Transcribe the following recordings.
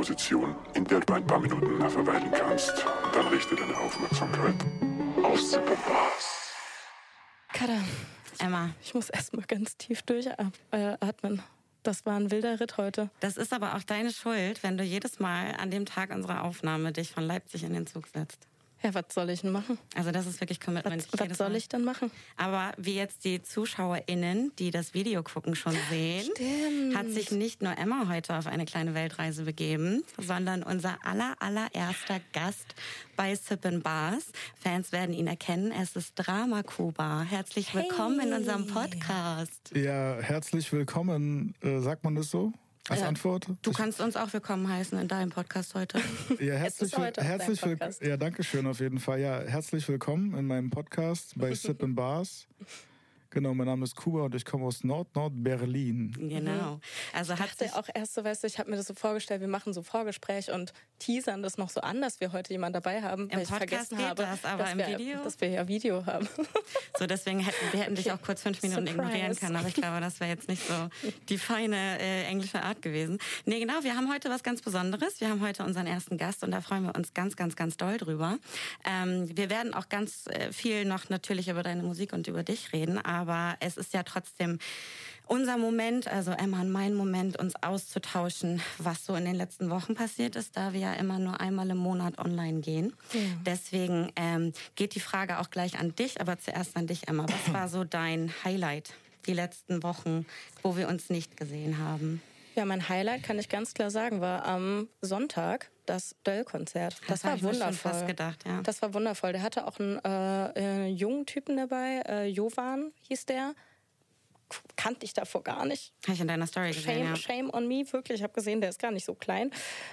Position, in der du ein paar Minuten verweilen kannst. Und dann richte deine Aufmerksamkeit auf Sip & Bars. Kada, Emma. ich muss erstmal ganz tief durchatmen. Das war ein wilder Ritt heute. Das ist aber auch deine Schuld, wenn du jedes Mal an dem Tag unserer Aufnahme dich von Leipzig in den Zug setzt. Ja, was soll ich denn machen? Also das ist wirklich Commitment. Was soll ich denn machen? Aber wie jetzt die ZuschauerInnen, die das Video gucken, schon sehen, hat sich nicht nur Emma heute auf eine kleine Weltreise begeben, sondern unser allererster Gast bei Sip & Bars. Fans werden ihn erkennen. Es ist Drama Kuba. Herzlich willkommen in unserem Podcast. Ja, herzlich willkommen. Sagt man das so? Als Antwort? Du kannst uns auch willkommen heißen in deinem Podcast heute. Ja, herzlich willkommen. Ja, danke schön auf jeden Fall. Ja, herzlich willkommen in meinem Podcast bei Sip & Bars. Genau, mein Name ist Kuba und ich komme aus Nord-Berlin. Genau. Also hat sich auch erst so, weißt du, ich habe mir das so vorgestellt, wir machen so Vorgespräch und teasern das noch so an, dass wir heute jemanden dabei haben, weil ich vergessen habe, dass wir ja Video haben. So, deswegen hätten dich auch kurz 5 Minuten ignorieren können, aber ich glaube, das wäre jetzt nicht so die feine englische Art gewesen. Nee, genau, wir haben heute was ganz Besonderes. Wir haben heute unseren ersten Gast und da freuen wir uns ganz doll drüber. Wir werden auch ganz viel noch natürlich über deine Musik und über dich reden, aber es ist ja trotzdem unser Moment, also Emma und mein Moment, uns auszutauschen, was so in den letzten Wochen passiert ist, da wir ja immer nur einmal im Monat online gehen. Ja. Deswegen geht die Frage auch gleich an dich, aber zuerst an dich, Emma. Was war so dein Highlight die letzten Wochen, wo wir uns nicht gesehen haben? Ja, mein Highlight, kann ich ganz klar sagen, war am Sonntag das Döll-Konzert. Das war wundervoll. Ich schon fast gedacht, ja. Das war wundervoll. Der hatte auch einen jungen Typen dabei, Jovan hieß der. Kannte ich davor gar nicht. Habe ich in deiner Story gesehen, Shame on me, wirklich. Ich habe gesehen, der ist gar nicht so klein.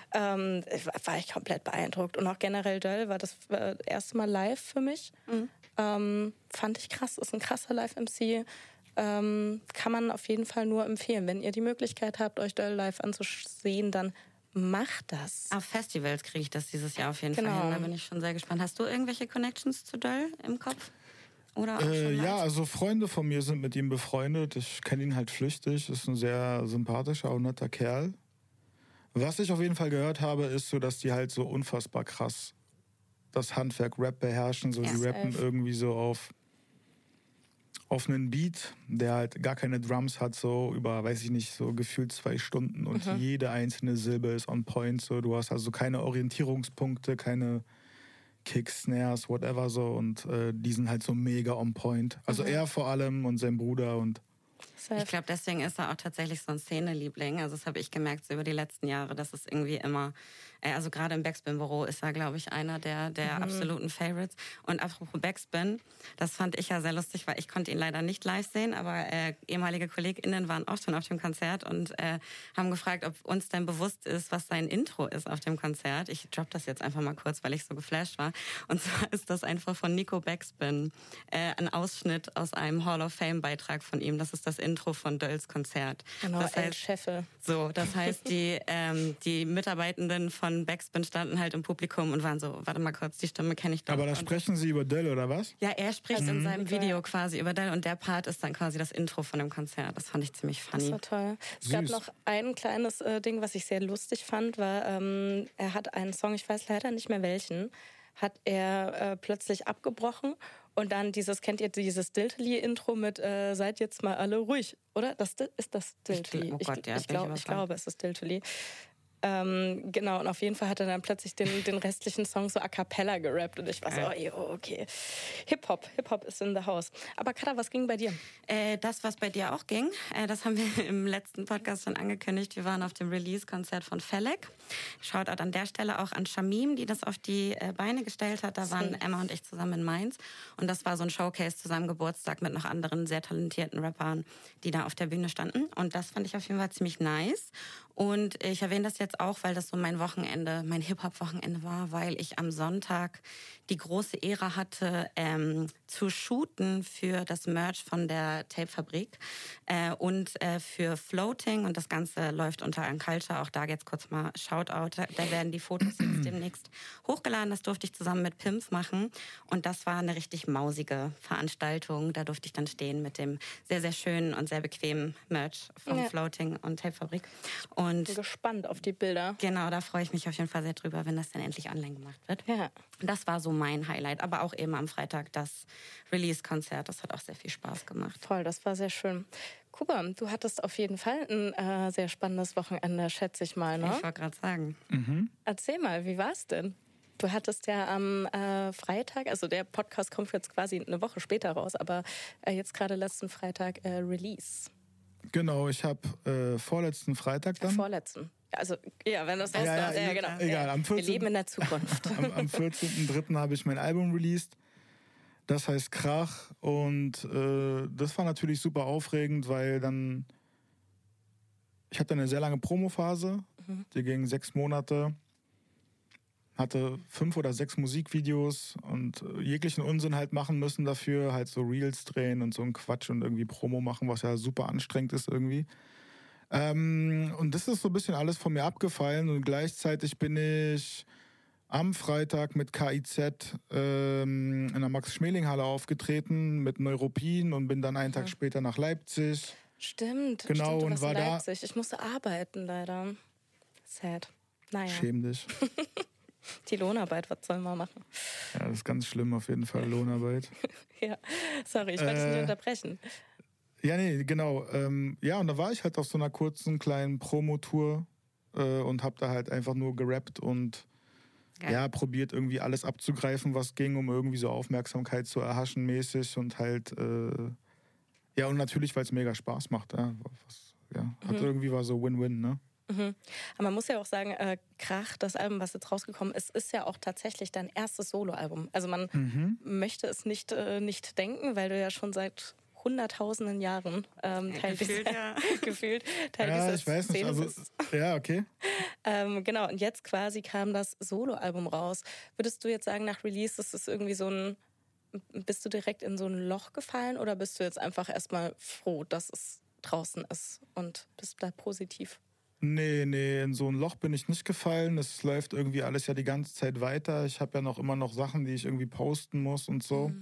War ich komplett beeindruckt. Und auch generell Döll war das erste Mal live für mich. Fand ich krass. Ist ein krasser Live-MC. Kann man auf jeden Fall nur empfehlen. Wenn ihr die Möglichkeit habt, euch Döll live anzusehen, dann macht das. Auf Festivals kriege ich das dieses Jahr auf jeden Fall hin. Da bin ich schon sehr gespannt. Hast du irgendwelche Connections zu Döll im Kopf? Oder ja, also Freunde von mir sind mit ihm befreundet. Ich kenne ihn halt flüchtig. Ist ein sehr sympathischer und netter Kerl. Was ich auf jeden Fall gehört habe, ist so, dass die halt so unfassbar krass das Handwerk Rap beherrschen. So, die rappen irgendwie so auf einen Beat, der halt gar keine Drums hat, so über, weiß ich nicht, so gefühlt 2 Stunden und jede einzelne Silbe ist on point. So, du hast also keine Orientierungspunkte, keine Kicks, Snares, whatever so und die sind halt so mega on point. Also er vor allem und sein Bruder und ich glaube, deswegen ist er auch tatsächlich so ein Szeneliebling. Also das habe ich gemerkt so über die letzten Jahre, dass es irgendwie immer, also gerade im Backspin-Büro ist er, glaube ich, einer der absoluten Favorites. Und apropos Backspin, das fand ich ja sehr lustig, weil ich konnte ihn leider nicht live sehen, aber ehemalige KollegInnen waren auch schon auf dem Konzert und haben gefragt, ob uns denn bewusst ist, was sein Intro ist auf dem Konzert. Ich droppe das jetzt einfach mal kurz, weil ich so geflasht war. Und zwar ist das einfach von Nico Backspin, ein Ausschnitt aus einem Hall of Fame-Beitrag von ihm. Das ist das Intro von Dölls Konzert. Genau, das heißt, Scheffel. So, das heißt, die Mitarbeitenden von Backspin standen halt im Publikum und waren so, warte mal kurz, die Stimme kenne ich doch. Aber da sprechen Sie über Döll, oder was? Ja, er spricht in seinem Video quasi über Döll und der Part ist dann quasi das Intro von dem Konzert. Das fand ich ziemlich funny. Das war toll. Es gab noch ein kleines Ding, was ich sehr lustig fand, war, er hat einen Song, ich weiß leider nicht mehr welchen, hat er plötzlich abgebrochen und dann kennt ihr dieses Diltily-Intro mit seid jetzt mal alle ruhig, oder? Das ist das Diltily. Ich glaube, es ist Diltily. Genau, und auf jeden Fall hat er dann plötzlich den restlichen Song so a cappella gerappt und ich war so, okay. Hip-Hop ist in the house. Aber Kada, was ging bei dir? Das, was bei dir auch ging, das haben wir im letzten Podcast schon angekündigt. Wir waren auf dem Release-Konzert von Felek. Shoutout an der Stelle auch an Shamim, die das auf die Beine gestellt hat. Da waren Emma und ich zusammen in Mainz und das war so ein Showcase zu seinem Geburtstag mit noch anderen sehr talentierten Rappern, die da auf der Bühne standen und das fand ich auf jeden Fall ziemlich nice. Und ich erwähne das jetzt auch, weil das so mein Hip-Hop-Wochenende war, weil ich am Sonntag die große Ehre hatte, zu shooten für das Merch von der Tape-Fabrik und für Floating und das Ganze läuft unter Unculture. Auch da jetzt kurz mal Shoutout. Da werden die Fotos jetzt demnächst hochgeladen. Das durfte ich zusammen mit Pimps machen und das war eine richtig mausige Veranstaltung. Da durfte ich dann stehen mit dem sehr, sehr schönen und sehr bequemen Merch von Floating und Tape-Fabrik. Und Und bin gespannt auf die Bilder. genau, da freue ich mich auf jeden Fall sehr drüber, wenn das dann endlich online gemacht wird. Ja. Das war so mein Highlight. Aber auch eben am Freitag das Release-Konzert. Das hat auch sehr viel Spaß gemacht. Voll, das war sehr schön. Kuba, du hattest auf jeden Fall ein sehr spannendes Wochenende, schätze ich mal, ne? Ich wollte gerade sagen. Erzähl mal, wie war's denn? Du hattest ja am Freitag, also der Podcast kommt jetzt quasi eine Woche später raus, aber jetzt gerade letzten Freitag Release. Genau, ich habe vorletzten Freitag dann. Vorletzten. Also, ja, wenn das Ja, rauskommt, ja, genau. egal, am 14. Wir leben in der Zukunft. Am 14.03. habe ich mein Album released. Das heißt Krach. Und das war natürlich super aufregend, weil dann... Ich hatte eine sehr lange Promophase. Die ging 6 Monate. Hatte 5 oder 6 Musikvideos und jeglichen Unsinn halt machen müssen dafür. Halt so Reels drehen und so ein Quatsch und irgendwie Promo machen, was ja super anstrengend ist irgendwie. Und das ist so ein bisschen alles von mir abgefallen. Und gleichzeitig bin ich am Freitag mit KIZ in der Max-Schmeling-Halle aufgetreten mit Neuropin und bin dann einen Tag später nach Leipzig. Stimmt, Genau, stimmt, du und warst war in da- Leipzig. Ich musste arbeiten, leider. Sad. Naja, Schäm dich. die Lohnarbeit, was sollen wir machen? Ja, das ist ganz schlimm auf jeden Fall, Lohnarbeit. Ja, sorry, ich wollte dich nicht unterbrechen. Ja, nee, genau. Ja, und da war ich halt auf so einer kurzen kleinen Promotour und hab da halt einfach nur gerappt und Geil. ja, probiert irgendwie alles abzugreifen, was ging, um irgendwie so Aufmerksamkeit zu erhaschen mäßig und halt, ja, und natürlich, weil es mega Spaß macht. Ja, hat irgendwie war so Win-Win, ne? Aber man muss ja auch sagen, Krach, das Album, was jetzt rausgekommen ist, ist ja auch tatsächlich dein erstes Soloalbum. Also man möchte es nicht denken, weil du ja schon seit hunderttausenden Jahren Teil gefühlt, dieser, ja. gefühlt Teil Ja, dieser ich weiß nicht. Szene Also, bist. ja, okay. Genau, und jetzt quasi kam das Soloalbum raus. Würdest du jetzt sagen, nach Release ist es irgendwie so ein... Bist du direkt in so ein Loch gefallen oder bist du jetzt einfach erstmal froh, dass es draußen ist und bist da positiv? Nee, in so ein Loch bin ich nicht gefallen. Es läuft irgendwie alles ja die ganze Zeit weiter. Ich habe ja immer noch Sachen, die ich irgendwie posten muss und so.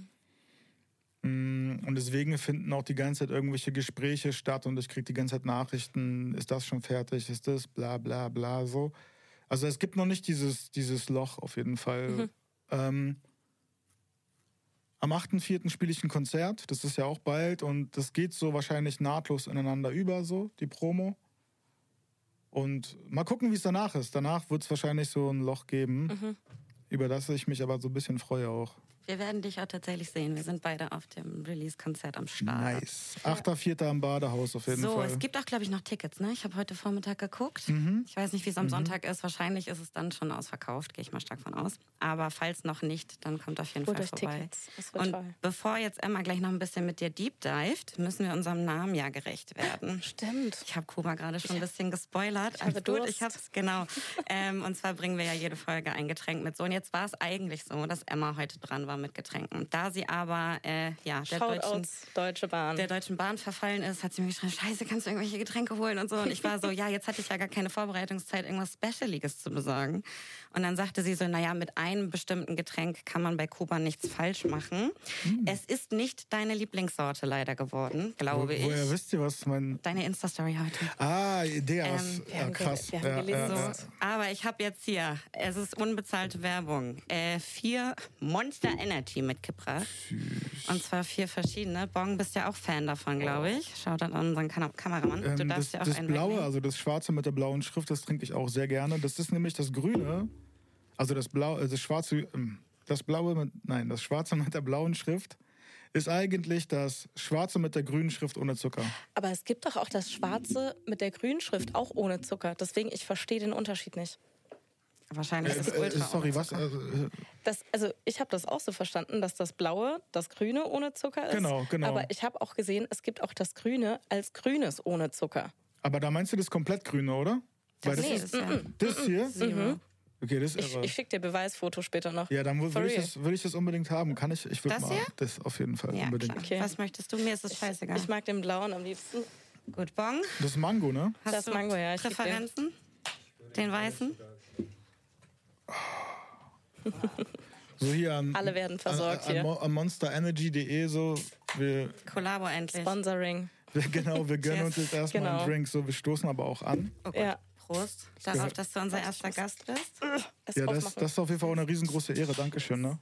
Und deswegen finden auch die ganze Zeit irgendwelche Gespräche statt und ich kriege die ganze Zeit Nachrichten, ist das schon fertig, ist das, bla bla bla, so. Also es gibt noch nicht dieses Loch auf jeden Fall. Am 8.4. spiele ich ein Konzert, das ist ja auch bald und das geht so wahrscheinlich nahtlos ineinander über, so, die Promo. Und mal gucken, wie es danach ist. Danach wird es wahrscheinlich so ein Loch geben, über das ich mich aber so ein bisschen freue auch. Wir werden dich auch tatsächlich sehen. Wir sind beide auf dem Release-Konzert am Start. Nice. 8.4. am Badehaus auf jeden So, Fall. es gibt auch, glaube ich, noch Tickets. Ne? Ich habe heute Vormittag geguckt. Ich weiß nicht, wie es am Sonntag ist. Wahrscheinlich ist es dann schon ausverkauft, gehe ich mal stark von aus. Aber falls noch nicht, dann kommt auf jeden Holt Fall euch vorbei. Tickets, das wird Und toll. bevor jetzt Emma gleich noch ein bisschen mit dir deep dived, müssen wir unserem Namen ja gerecht werden. Stimmt. Ich habe Kuba gerade schon ein bisschen gespoilert. habe Alles gut, Durst. ich hab's, genau. Und zwar bringen wir ja jede Folge ein Getränk mit. So, und jetzt war es eigentlich so, dass Emma heute dran war mit Getränken. Da sie aber Shoutouts, Deutsche Bahn. der Deutschen Bahn verfallen ist, hat sie mir geschrieben, Scheiße, kannst du irgendwelche Getränke holen und so. Und ich war so, ja, jetzt hatte ich ja gar keine Vorbereitungszeit, irgendwas Specialiges zu besorgen. Und dann sagte sie so, naja, mit einem bestimmten Getränk kann man bei Kuba nichts falsch machen. Es ist nicht deine Lieblingssorte leider geworden, glaube ich. Woher wisst ihr, was mein... Deine Insta-Story heute. Ah, Digga, wir haben krass. wir haben gelesen, So, aber ich habe jetzt hier, es ist unbezahlte Werbung, 4 Monster Energy mitgebracht. Und zwar 4 verschiedene. Bong, bist ja auch Fan davon, glaube ich. Schaut an unseren Kameramann. Du darfst ja auch das einen Blaue, wegnehmen. also das Schwarze mit der blauen Schrift, das trinke ich auch sehr gerne. Das ist nämlich das Grüne, also das Blaue, das Schwarze mit der blauen Schrift ist eigentlich das Schwarze mit der grünen Schrift ohne Zucker. Aber es gibt doch auch das Schwarze mit der grünen Schrift, auch ohne Zucker. Deswegen, ich verstehe den Unterschied nicht. Wahrscheinlich ist es ultra Sorry, ohne was? Zucker. Also ich habe das auch so verstanden, dass das Blaue, das Grüne ohne Zucker ist. Genau. Aber ich habe auch gesehen, es gibt auch das Grüne als Grünes ohne Zucker. Aber da meinst du das komplett Grüne, oder? Weil Nee, das, ist ja das hier? Zero. Okay, das ist irre. Ich schicke dir Beweisfoto später noch. Ja, dann For real. will ich das unbedingt haben. Kann ich? Ich würde Das mal hier? das auf jeden Fall Ja, unbedingt. klar. Okay. Was möchtest du? Mir ist es scheißegal. Ich mag den Blauen am liebsten. Gut, Bong. Das ist Mango, ne? Hast Das du Mango, ja, ich lieb den. Präferenzen? Den weißen? So hier an, Alle werden versorgt an, hier. an monsterenergy.de so. Wir Kollabo endlich. Sponsoring. gönnen uns jetzt erstmal Genau. einen Drink. So, wir stoßen aber auch an. Oh Gott. Ja. Prost darauf, dass du unser erster Gast bist. Ja, das ist auf jeden Fall auch eine riesengroße Ehre. Dankeschön, ne?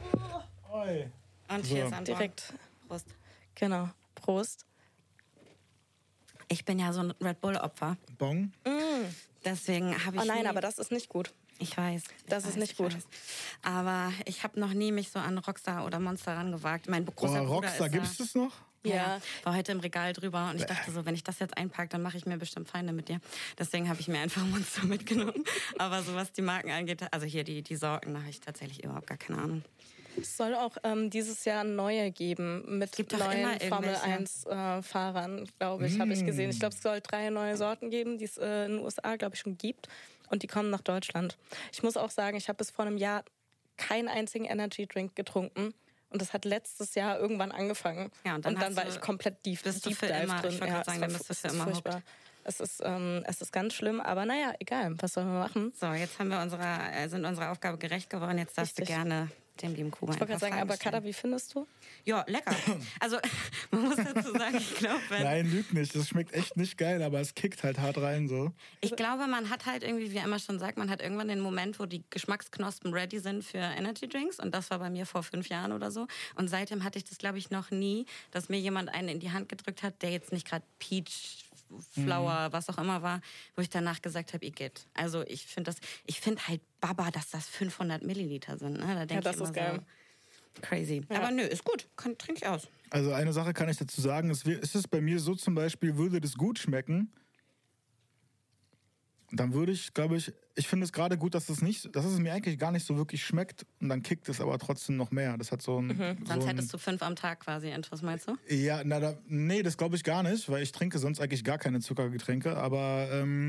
Und cheers, Anton. Direkt. Prost. Genau. Prost. Ich bin ja so ein Red Bull-Opfer. Bong. Deswegen habe ich. Oh nein, aber das ist nicht gut. Ich weiß. Das ist nicht gut. Weiß. Aber ich habe noch nie mich so an Rockstar oder Monster rangewagt. Mein großer Bruder Rockstar, ist gibt es das noch? Ja, war heute im Regal drüber und ich dachte so, wenn ich das jetzt einpacke, dann mache ich mir bestimmt Feinde mit dir. Deswegen habe ich mir einfach Monster mitgenommen. Aber so was die Marken angeht, also hier die Sorten, da habe ich tatsächlich überhaupt gar keine Ahnung. Es soll auch dieses Jahr neue geben mit neuen Formel 1 Fahrern, glaube ich, habe ich gesehen. Ich glaube, es soll 3 neue Sorten geben, die es in den USA, glaube ich, schon gibt. Und die kommen nach Deutschland. Ich muss auch sagen, ich habe bis vor einem Jahr keinen einzigen Energy Drink getrunken. Und das hat letztes Jahr irgendwann angefangen. Ja, und dann war ich komplett deep dive drin. Ich wollte gerade sagen, dann bist du für immer furchtbar. Es ist ganz schlimm, aber naja, egal. Was sollen wir machen? So, jetzt haben wir sind unserer Aufgabe gerecht geworden. Jetzt darfst du gerne dem lieben Kuba. Ich wollte gerade sagen, aber Kada, wie findest du? Ja, lecker. Also, man muss dazu sagen, ich glaube, Nein, lüg nicht. Das schmeckt echt nicht geil, aber es kickt halt hart rein so. Ich glaube, man hat halt irgendwie, wie Emma schon sagt, man hat irgendwann den Moment, wo die Geschmacksknospen ready sind für Energy Drinks. Und das war bei mir vor 5 Jahren oder so. Und seitdem hatte ich das, glaube ich, noch nie, dass mir jemand einen in die Hand gedrückt hat, der jetzt nicht gerade Peach, Flower, was auch immer war, wo ich danach gesagt habe, Igitt. Also ich finde halt Baba, dass das 500 Milliliter sind. Ne? Da denke das ich immer ist geil. So crazy. Ja. Aber nö, ist gut. Trinke ich aus. Also eine Sache kann ich dazu sagen, ist es bei mir so zum Beispiel, würde das gut schmecken, dann würde ich, glaube ich finde es gerade gut, dass es mir eigentlich gar nicht so wirklich schmeckt und dann kickt es aber trotzdem noch mehr. Das hat so ein... Sonst hättest du 5 am Tag quasi, was meinst du? Ja, nee, das glaube ich gar nicht, weil ich trinke sonst eigentlich gar keine Zuckergetränke, aber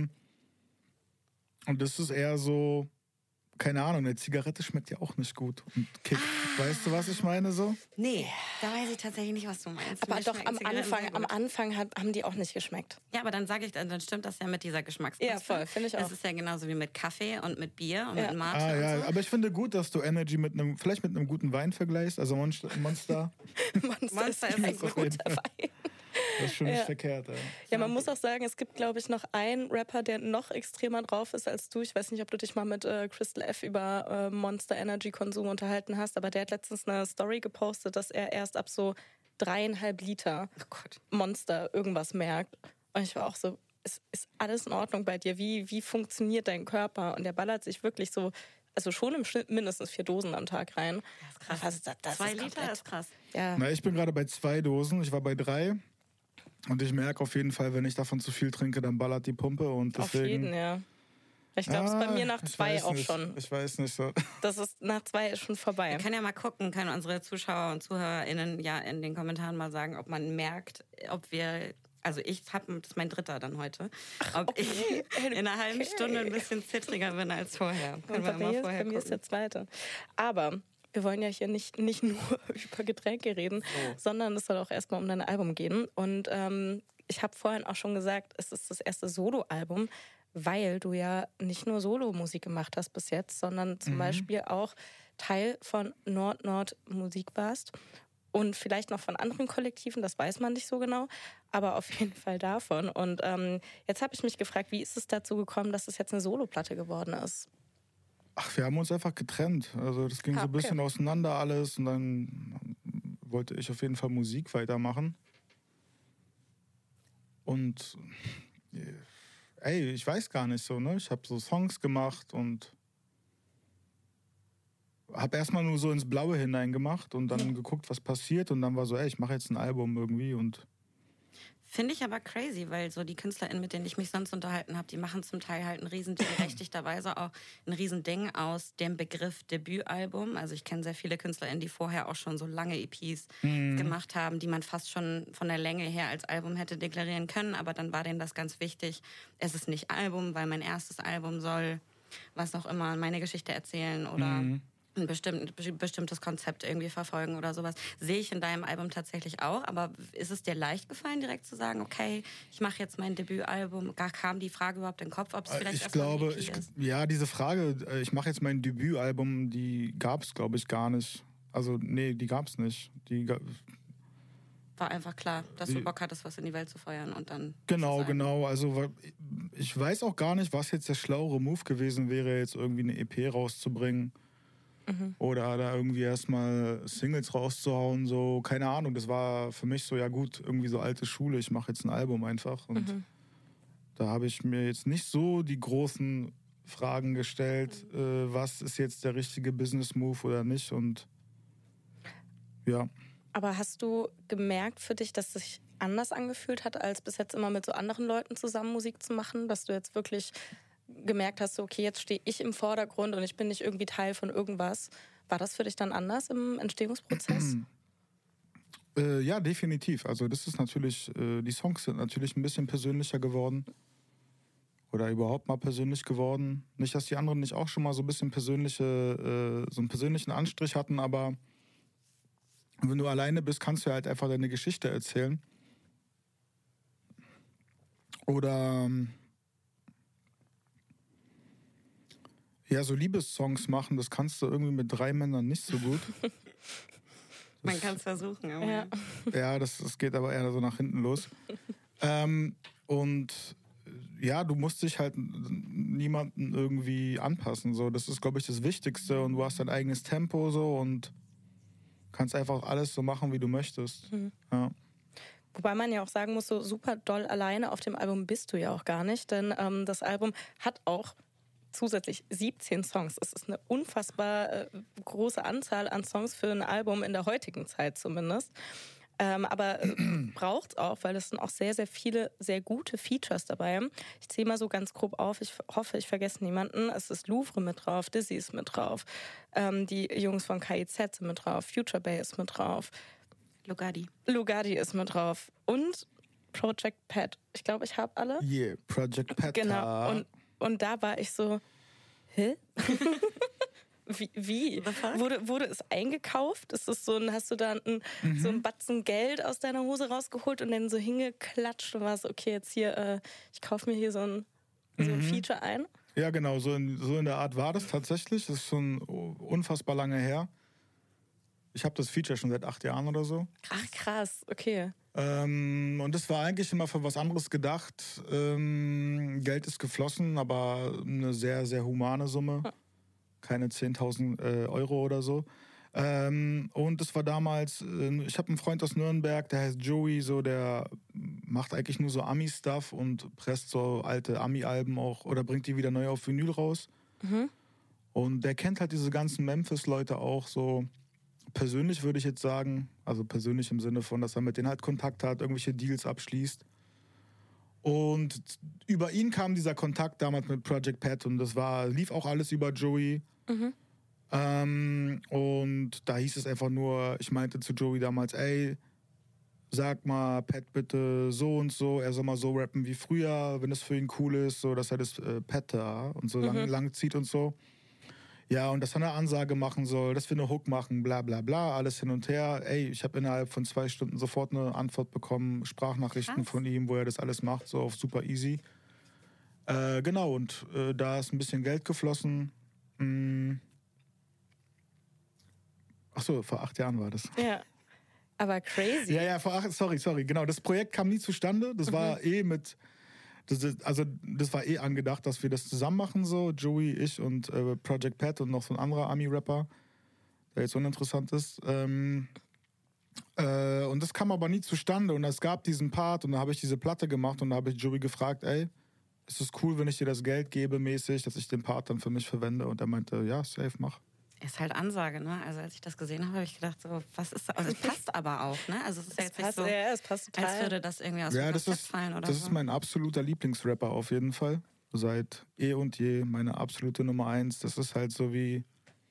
und das ist eher so, keine Ahnung, eine Zigarette schmeckt ja auch nicht gut und kickt. Weißt du, was ich meine so? Nee, da weiß ich tatsächlich nicht, was du meinst. Aber doch, am Anfang haben die auch nicht geschmeckt. Ja, aber dann sage ich, dann stimmt das ja mit dieser Geschmacksknospe. Ja, voll, finde ich auch. Das ist ja genauso wie mit Kaffee und mit Bier und mit Mate ja, und so. aber ich finde gut, dass du Energy vielleicht mit einem guten Wein vergleichst, also Monster. Monster ist ein guter Wein. Das ist schon nicht verkehrt. Ja, man muss auch sagen, es gibt, glaube ich, noch einen Rapper, der noch extremer drauf ist als du. Ich weiß nicht, ob du dich mal mit Crystal F. über Monster Energy Konsum unterhalten hast, aber der hat letztens eine Story gepostet, dass er erst ab so 3,5 Liter Monster irgendwas merkt. Und ich war auch so, ist alles in Ordnung bei dir? Wie funktioniert dein Körper? Und der ballert sich wirklich so, also schon im Schnitt mindestens 4 Dosen am Tag rein. Das ist krass. Das 2 Liter ist krass. Ja. Na, ich bin gerade bei 2 Dosen, ich war bei 3. Und ich merke auf jeden Fall, wenn ich davon zu viel trinke, dann ballert die Pumpe. Und deswegen, auf jeden, ja. Ich glaube, es ist bei mir nach 2 auch schon. Ich weiß nicht so. Das ist nach 2 ist schon vorbei. Wir können ja mal gucken, können unsere Zuschauer und ZuhörerInnen ja in den Kommentaren mal sagen, ob man merkt, ob wir... Also das ist mein 3. dann heute. Ob ich in einer halben Stunde ein bisschen zittriger bin als vorher. Und bei mir ist der 2. Aber wir wollen ja hier nicht nur über Getränke reden, sondern es soll auch erstmal um dein Album gehen. Und ich habe vorhin auch schon gesagt, es ist das erste Soloalbum, weil du ja nicht nur Solomusik gemacht hast bis jetzt, sondern zum Beispiel auch Teil von Nord Musik warst. Und vielleicht noch von anderen Kollektiven, das weiß man nicht so genau, aber auf jeden Fall davon. Und jetzt habe ich mich gefragt, wie ist es dazu gekommen, dass es jetzt eine Soloplatte geworden ist? Ach, wir haben uns einfach getrennt. Also das ging so ein bisschen auseinander alles und dann wollte ich auf jeden Fall Musik weitermachen. Und ich weiß gar nicht so, ne? Ich habe so Songs gemacht und habe erstmal nur so ins Blaue hineingemacht und dann geguckt, was passiert und dann war so, ich mache jetzt ein Album irgendwie und... Finde ich aber crazy, weil so die KünstlerInnen, mit denen ich mich sonst unterhalten habe, die machen zum Teil halt ein Riesending, berechtigterweise auch ein Riesending aus dem Begriff Debütalbum. Also ich kenne sehr viele KünstlerInnen, die vorher auch schon so lange EPs gemacht haben, die man fast schon von der Länge her als Album hätte deklarieren können, aber dann war denen das ganz wichtig. Es ist nicht Album, weil mein erstes Album soll, was auch immer, meine Geschichte erzählen oder... ein bestimmtes Konzept irgendwie verfolgen oder sowas. Sehe ich in deinem Album tatsächlich auch, aber ist es dir leicht gefallen, direkt zu sagen, okay, ich mache jetzt mein Debütalbum? Kam die Frage überhaupt in den Kopf, ob es vielleicht erstmal ein EP ist? Ja, diese Frage, ich mache jetzt mein Debütalbum, die gab es, glaube ich, gar nicht. Also, nee, die gab es nicht. war einfach klar, dass du Bock hattest, was in die Welt zu feuern und dann... Genau. Also ich weiß auch gar nicht, was jetzt der schlauere Move gewesen wäre, jetzt irgendwie eine EP rauszubringen. Oder da irgendwie erstmal Singles rauszuhauen, so, keine Ahnung. Das war für mich so, ja gut, irgendwie so alte Schule, ich mache jetzt ein Album einfach. Und da habe ich mir jetzt nicht so die großen Fragen gestellt, was ist jetzt der richtige Business-Move oder nicht. Und ja. Aber hast du gemerkt für dich, dass es sich anders angefühlt hat, als bis jetzt immer mit so anderen Leuten zusammen Musik zu machen? Dass du jetzt wirklich gemerkt hast, so, okay, jetzt stehe ich im Vordergrund und ich bin nicht irgendwie Teil von irgendwas. War das für dich dann anders im Entstehungsprozess? Ja, definitiv. Also das ist natürlich, die Songs sind natürlich ein bisschen persönlicher geworden. Oder überhaupt mal persönlich geworden. Nicht, dass die anderen nicht auch schon mal so ein bisschen so einen persönlichen Anstrich hatten, aber wenn du alleine bist, kannst du halt einfach deine Geschichte erzählen. Oder ja, so Liebessongs machen, das kannst du irgendwie mit 3 Männern nicht so gut. Man kann es versuchen, aber... Ja, das geht aber eher so nach hinten los. Und ja, du musst dich halt niemanden irgendwie anpassen. So. Das ist, glaube ich, das Wichtigste. Und du hast dein eigenes Tempo so und kannst einfach alles so machen, wie du möchtest. Ja. Wobei man ja auch sagen muss, so super doll alleine auf dem Album bist du ja auch gar nicht. Denn das Album hat auch zusätzlich 17 Songs. Es ist eine unfassbar große Anzahl an Songs für ein Album in der heutigen Zeit zumindest. Aber braucht es auch, weil es sind auch sehr, sehr viele sehr gute Features dabei. Ich zähle mal so ganz grob auf. Ich hoffe, ich vergesse niemanden. Es ist Louvre mit drauf, Dizzy ist mit drauf, die Jungs von KIZ sind mit drauf, Future Bay ist mit drauf. Lugardi ist mit drauf. Und Project Pat. Ich glaube, ich habe alle. Yeah, Project Pat. Genau. Und da war ich so, hä? Wie? Wurde es eingekauft? Ist das so hast du da so einen Batzen Geld aus deiner Hose rausgeholt und dann so hingeklatscht und warst, okay, jetzt hier, ich kaufe mir hier so ein Feature ein? Ja, genau, so in der Art war das tatsächlich. Das ist schon unfassbar lange her. Ich habe das Feature schon seit 8 Jahren oder so. Ach, krass, okay. Und das war eigentlich immer für was anderes gedacht. Geld ist geflossen, aber eine sehr, sehr humane Summe. Keine 10.000 Euro oder so. Und das war damals, ich habe einen Freund aus Nürnberg, der heißt Joey, so, der macht eigentlich nur so Ami-Stuff und presst so alte Ami-Alben auch oder bringt die wieder neu auf Vinyl raus. Und der kennt halt diese ganzen Memphis-Leute auch so persönlich, würde ich jetzt sagen. Also persönlich im Sinne von, dass er mit denen halt Kontakt hat, irgendwelche Deals abschließt. Und über ihn kam dieser Kontakt damals mit Project Pat und lief auch alles über Joey. Und da hieß es einfach nur, ich meinte zu Joey damals, ey, sag mal, Pat bitte so und so, er soll mal so rappen wie früher, wenn es für ihn cool ist, so, dass er das Pat da und so lang zieht und so. Ja, und dass er eine Ansage machen soll, dass wir eine Hook machen, bla bla bla, alles hin und her. Ey, ich habe innerhalb von 2 Stunden sofort eine Antwort bekommen, Sprachnachrichten von ihm, wo er das alles macht, so auf super easy. Genau, und da ist ein bisschen Geld geflossen. Achso, vor 8 Jahren war das. Ja, aber crazy. Ja, sorry, genau. Das Projekt kam nie zustande. Das war das war angedacht, dass wir das zusammen machen, so Joey, ich und Project Pat und noch so ein anderer Ami-Rapper, der jetzt uninteressant ist. Und das kam aber nie zustande und es gab diesen Part und da habe ich diese Platte gemacht und da habe ich Joey gefragt, ey, ist es cool, wenn ich dir das Geld gebe mäßig, dass ich den Part dann für mich verwende? Und er meinte, ja, safe, mach. Ist halt Ansage, ne? Also als ich das gesehen habe, habe ich gedacht, so, was ist das? Also es passt aber auch, ne? Also es ist ja jetzt nicht so, es passt total. als würde das irgendwie aus dem Konzept fallen oder so. Das ist mein absoluter Lieblingsrapper auf jeden Fall. Seit eh und je meine absolute Nummer 1. Das ist halt so wie,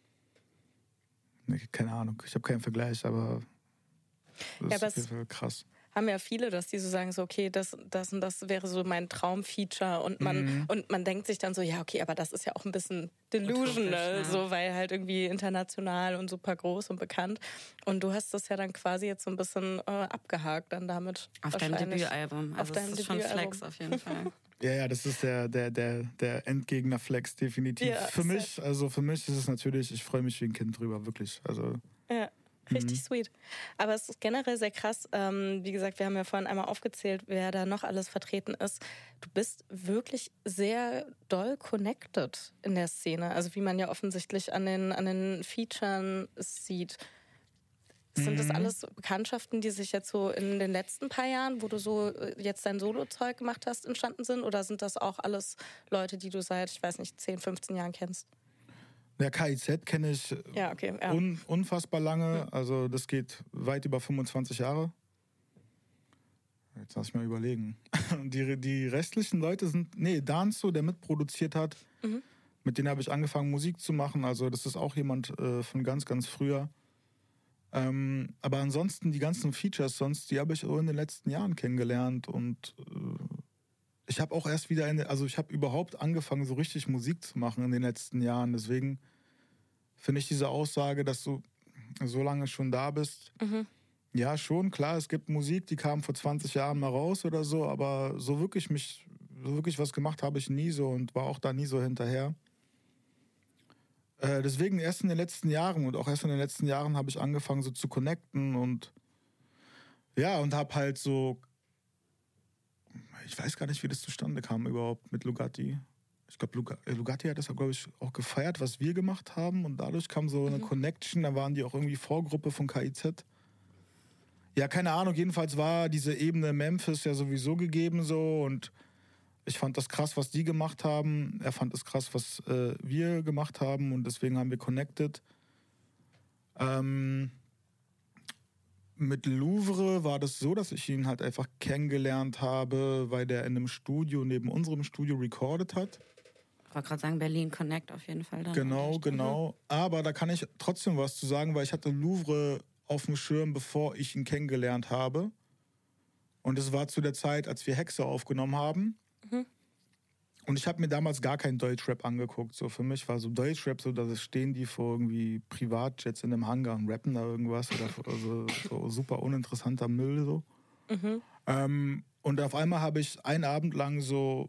keine Ahnung, ich habe keinen Vergleich, aber das ist auf jeden Fall krass. Haben ja viele, dass die so sagen, so okay, das und das wäre so mein Traumfeature und man denkt sich dann so, ja okay, aber das ist ja auch ein bisschen delusional, so, weil halt irgendwie international und super groß und bekannt. Und du hast das ja dann quasi jetzt so ein bisschen abgehakt dann damit. Auf deinem Debütalbum. Also das ist schon Flex auf jeden Fall. Ja, das ist der Endgegner-Flex definitiv. Ja, für mich ist es natürlich, ich freue mich wie ein Kind drüber, wirklich. Also Richtig sweet. Aber es ist generell sehr krass. Wie gesagt, wir haben ja vorhin einmal aufgezählt, wer da noch alles vertreten ist. Du bist wirklich sehr doll connected in der Szene. Also wie man ja offensichtlich an den Featuren sieht. Sind das alles Bekanntschaften, die sich jetzt so in den letzten paar Jahren, wo du so jetzt dein Solo-Zeug gemacht hast, entstanden sind? Oder sind das auch alles Leute, die du seit, ich weiß nicht, 10, 15 Jahren kennst? Ja, KIZ kenne ich unfassbar lange. Also das geht weit über 25 Jahre. Jetzt lass ich mal überlegen. Die restlichen Leute sind... Nee, Danzo, der mitproduziert hat. Mit denen habe ich angefangen, Musik zu machen. Also das ist auch jemand von ganz, ganz früher. Aber ansonsten die ganzen Features sonst, die habe ich in den letzten Jahren kennengelernt und ich habe auch erst wieder ich habe überhaupt angefangen, so richtig Musik zu machen in den letzten Jahren. Deswegen finde ich diese Aussage, dass du so lange schon da bist, ja schon, klar, es gibt Musik, die kam vor 20 Jahren mal raus oder so, aber so wirklich was gemacht habe ich nie so und war auch da nie so hinterher. Deswegen erst in den letzten Jahren habe ich angefangen so zu connecten und ja, und habe halt so, ich weiß gar nicht, wie das zustande kam überhaupt mit Lugatti. Ich glaube, Lugatti hat das, glaube ich, auch gefeiert, was wir gemacht haben und dadurch kam so eine Connection, da waren die auch irgendwie Vorgruppe von KIZ. Ja, keine Ahnung, jedenfalls war diese Ebene Memphis ja sowieso gegeben so und ich fand das krass, was die gemacht haben. Er fand es krass, was wir gemacht haben und deswegen haben wir connected. Mit Louvre war das so, dass ich ihn halt einfach kennengelernt habe, weil der in einem Studio neben unserem Studio recorded hat. Ich wollte gerade sagen, Berlin Connect auf jeden Fall. Dann Genau. Aber da kann ich trotzdem was zu sagen, weil ich hatte Louvre auf dem Schirm, bevor ich ihn kennengelernt habe. Und es war zu der Zeit, als wir Hexe aufgenommen haben. Und ich habe mir damals gar keinen Deutschrap angeguckt. So für mich war so Deutschrap so, dass stehen die vor irgendwie Privatjets in einem Hangar und rappen da irgendwas oder so super uninteressanter Müll so. Und auf einmal habe ich einen Abend lang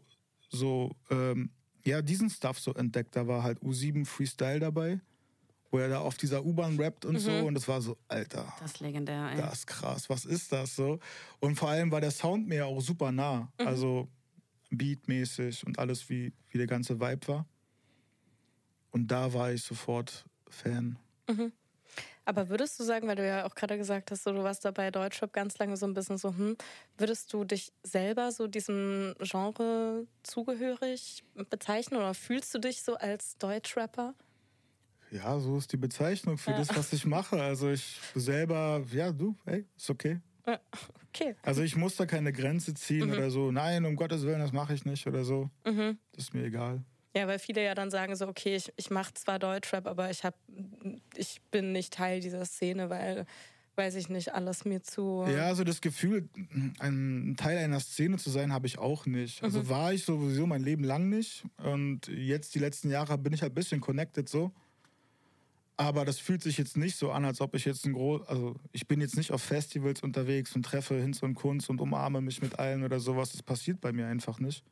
diesen Stuff so entdeckt. Da war halt U7 Freestyle dabei, wo er da auf dieser U-Bahn rappt und so. Und das war so, Alter. Das ist legendär, ey. Das ist krass, was ist das so? Und vor allem war der Sound mir auch super nah. Also beatmäßig und alles, wie der ganze Vibe war. Und da war ich sofort Fan. Aber würdest du sagen, weil du ja auch gerade gesagt hast, so, du warst da bei Deutschrap ganz lange so ein bisschen so, würdest du dich selber so diesem Genre zugehörig bezeichnen oder fühlst du dich so als Deutschrapper? Ja, so ist die Bezeichnung für das, was ich mache. Also ich selber, ist okay. Okay. Also ich muss da keine Grenze ziehen oder so. Nein, um Gottes Willen, das mache ich nicht oder so. Das ist mir egal. Ja, weil viele ja dann sagen so, okay, ich mache zwar Deutschrap, aber ich bin nicht Teil dieser Szene, weil, weiß ich nicht, alles mir zu... Ja, also das Gefühl, ein Teil einer Szene zu sein, habe ich auch nicht. Also war ich sowieso mein Leben lang nicht. Und jetzt, die letzten Jahre, bin ich halt ein bisschen connected so. Aber das fühlt sich jetzt nicht so an, als ob ich jetzt also ich bin jetzt nicht auf Festivals unterwegs und treffe Hinz und Kunz und umarme mich mit allen oder sowas. Das passiert bei mir einfach nicht.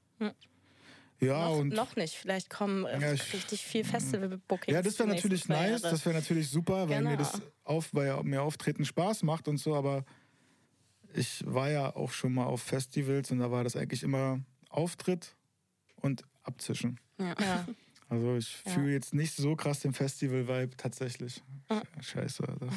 Ja, noch nicht. Vielleicht kommen richtig viel Festival-Bookings. Ja, das wäre natürlich nice. Das wäre natürlich super, weil mir Auftreten Spaß macht und so. Aber ich war ja auch schon mal auf Festivals und da war das eigentlich immer Auftritt und Abzischen. Ja. Also ich fühle jetzt nicht so krass den Festival-Vibe tatsächlich. Scheiße, Alter.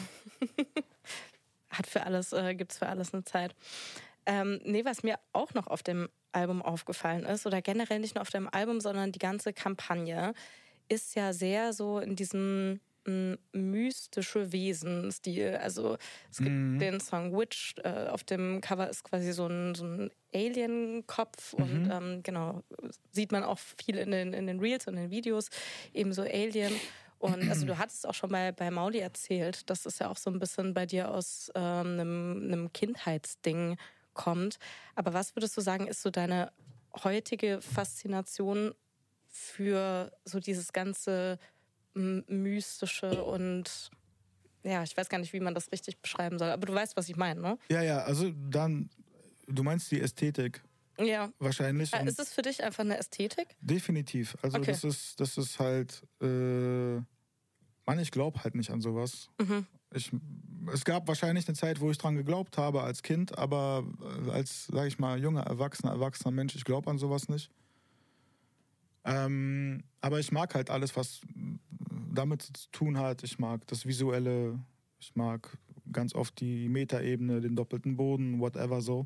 Gibt's für alles eine Zeit. Was mir auch noch auf dem Album aufgefallen ist, oder generell nicht nur auf dem Album, sondern die ganze Kampagne, ist ja sehr so in diesem mystische Wesen-Stil. Also es gibt den Song Witch, auf dem Cover ist quasi so ein Alien-Kopf und sieht man auch viel in den Reels und in den Videos, eben so Alien. Und also du hattest auch schon mal bei Mauli erzählt, dass es ja auch so ein bisschen bei dir aus einem Kindheitsding kommt. Aber was würdest du sagen, ist so deine heutige Faszination für so dieses ganze Mystische und ich weiß gar nicht, wie man das richtig beschreiben soll, aber du weißt, was ich meine, ne? Ja, also dann, du meinst die Ästhetik. Ja. Wahrscheinlich. Ist es für dich einfach eine Ästhetik? Definitiv. Also das ist halt, ich glaube halt nicht an sowas. Es gab wahrscheinlich eine Zeit, wo ich dran geglaubt habe als Kind, aber als, sag ich mal, junger, erwachsener Mensch, ich glaube an sowas nicht. Aber ich mag halt alles, was damit zu tun hat. Ich mag das Visuelle, ich mag ganz oft die Metaebene, den doppelten Boden, whatever so.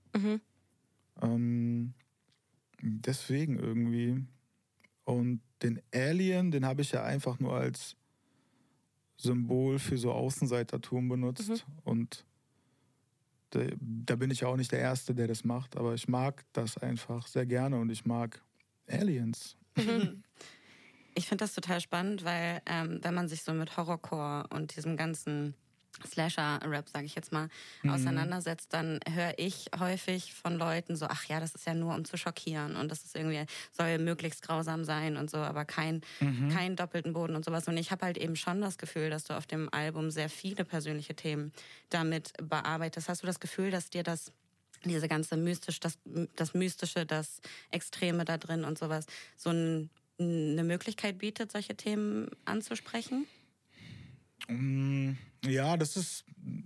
Deswegen irgendwie. Und den Alien, den habe ich ja einfach nur als Symbol für so Außenseitertum benutzt. Und da bin ich ja auch nicht der Erste, der das macht, aber ich mag das einfach sehr gerne und ich mag Aliens. Ich finde das total spannend, weil wenn man sich so mit Horrorcore und diesem ganzen Slasher-Rap, sage ich jetzt mal, auseinandersetzt, dann höre ich häufig von Leuten so, ach ja, das ist ja nur um zu schockieren und das ist irgendwie, soll möglichst grausam sein und so, aber kein doppelten Boden und sowas. Und ich habe halt eben schon das Gefühl, dass du auf dem Album sehr viele persönliche Themen damit bearbeitest. Hast du das Gefühl, dass dir diese ganze das Mystische, das Extreme da drin und sowas, so eine Möglichkeit bietet, solche Themen anzusprechen? Ja, das ist...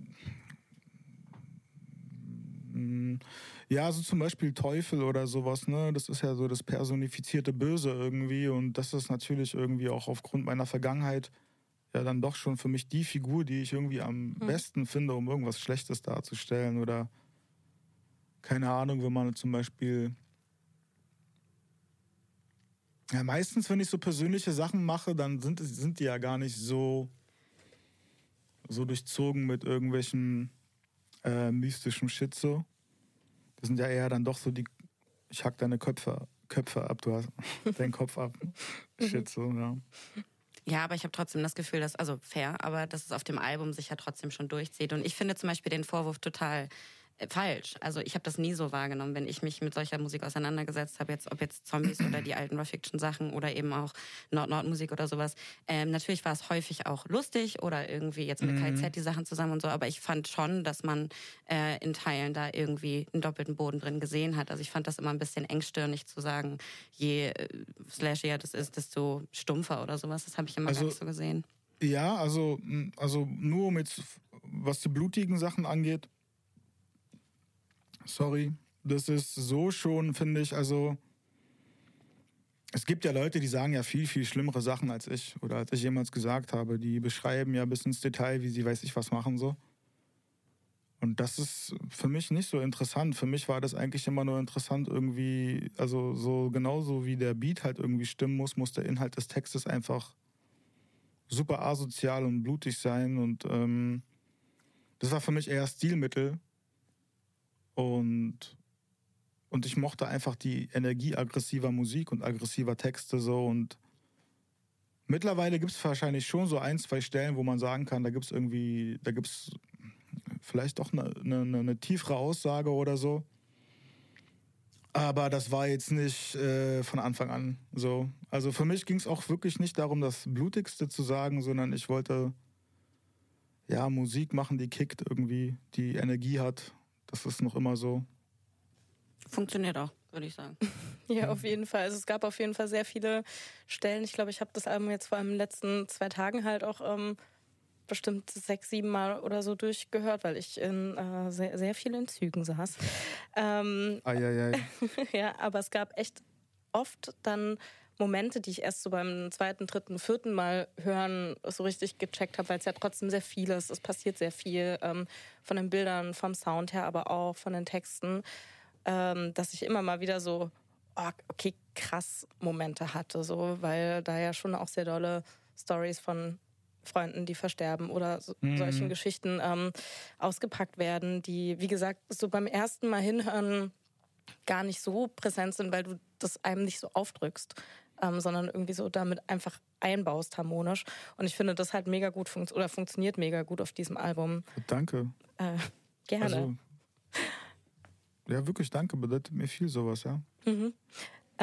Ja, so zum Beispiel Teufel oder sowas, ne? Das ist ja so das personifizierte Böse irgendwie und das ist natürlich irgendwie auch aufgrund meiner Vergangenheit ja dann doch schon für mich die Figur, die ich irgendwie am besten finde, um irgendwas Schlechtes darzustellen oder keine Ahnung, wenn man zum Beispiel... Ja, meistens, wenn ich so persönliche Sachen mache, dann sind die ja gar nicht so durchzogen mit irgendwelchen mystischen Shit so. Das sind ja eher dann doch so die, ich hack deine Köpfe ab, du hast deinen Kopf ab. Shit so, ja. Ja, aber ich habe trotzdem das Gefühl, also fair, aber dass es auf dem Album sich ja trotzdem schon durchzieht. Und ich finde zum Beispiel den Vorwurf total falsch. Also ich habe das nie so wahrgenommen, wenn ich mich mit solcher Musik auseinandergesetzt habe, ob jetzt Zombies oder die alten Raw-Fiction-Sachen oder eben auch Nord-Musik oder sowas. Natürlich war es häufig auch lustig oder irgendwie jetzt mit KZ die Sachen zusammen und so, aber ich fand schon, dass man in Teilen da irgendwie einen doppelten Boden drin gesehen hat. Also ich fand das immer ein bisschen engstirnig zu sagen, je slashier das ist, desto stumpfer oder sowas. Das habe ich immer gar nicht so gesehen. Ja, also nur mit, was die blutigen Sachen angeht, sorry, das ist so schon, finde ich, also es gibt ja Leute, die sagen ja viel, viel schlimmere Sachen als ich oder als ich jemals gesagt habe. Die beschreiben ja bis ins Detail, wie sie weiß ich was machen so. Und das ist für mich nicht so interessant. Für mich war das eigentlich immer nur interessant irgendwie, also so genauso wie der Beat halt irgendwie stimmen muss der Inhalt des Textes einfach super asozial und blutig sein. Und das war für mich eher Stilmittel. Und ich mochte einfach die Energie aggressiver Musik und aggressiver Texte so. Und mittlerweile gibt es wahrscheinlich schon so 1, 2 Stellen, wo man sagen kann, da gibt es vielleicht doch eine tiefere Aussage oder so. Aber das war jetzt nicht von Anfang an so. Also für mich ging es auch wirklich nicht darum, das Blutigste zu sagen, sondern ich wollte ja Musik machen, die kickt irgendwie, die Energie hat. Das ist noch immer so. Funktioniert auch, würde ich sagen. Ja, auf jeden Fall. Also es gab auf jeden Fall sehr viele Stellen. Ich glaube, ich habe das Album jetzt vor allem in den letzten 2 Tagen halt auch bestimmt 6, 7 Mal oder so durchgehört, weil ich in sehr, sehr vielen Zügen saß. Ja, aber es gab echt oft dann Momente, die ich erst so beim 2., 3., 4. Mal hören so richtig gecheckt habe, weil es ja trotzdem sehr viel ist. Es passiert sehr viel von den Bildern, vom Sound her, aber auch von den Texten, dass ich immer mal wieder so, okay, krass Momente hatte, so, weil da ja schon auch sehr dolle Stories von Freunden, die versterben oder solchen Geschichten ausgepackt werden, die, wie gesagt, so beim ersten Mal hinhören gar nicht so präsent sind, weil du das einem nicht so aufdrückst, sondern irgendwie so damit einfach einbaust harmonisch. Und ich finde, das halt mega gut funktioniert mega gut auf diesem Album. Danke. Gerne. Also, ja, wirklich danke. Bedeutet mir viel sowas, ja.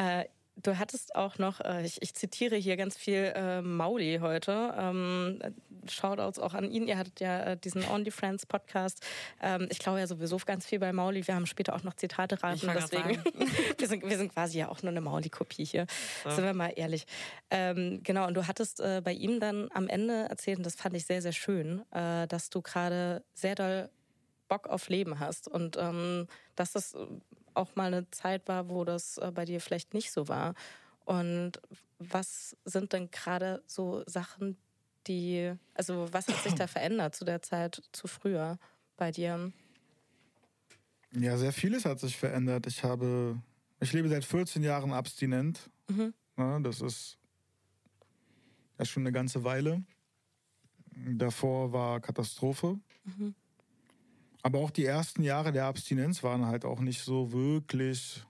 Du hattest auch noch, ich zitiere hier ganz viel Mauli heute. Shoutouts auch an ihn. Ihr hattet ja diesen Only Friends Podcast. Ich glaube ja sowieso ganz viel bei Mauli. Wir haben später auch noch Zitate raten. Deswegen wir sind quasi ja auch nur eine Mauli-Kopie hier. So. Sind wir mal ehrlich. Genau, und du hattest bei ihm dann am Ende erzählt, und das fand ich sehr, sehr schön, dass du gerade sehr doll Bock auf Leben hast und dass das auch mal eine Zeit war, wo das bei dir vielleicht nicht so war. Und was sind denn gerade so Sachen, was hat sich da verändert zu der Zeit, zu früher bei dir? Ja, sehr vieles hat sich verändert. Ich lebe seit 14 Jahren abstinent. Ja, das ist ja schon eine ganze Weile. Davor war Katastrophe. Aber auch die ersten Jahre der Abstinenz waren halt auch nicht so wirklich,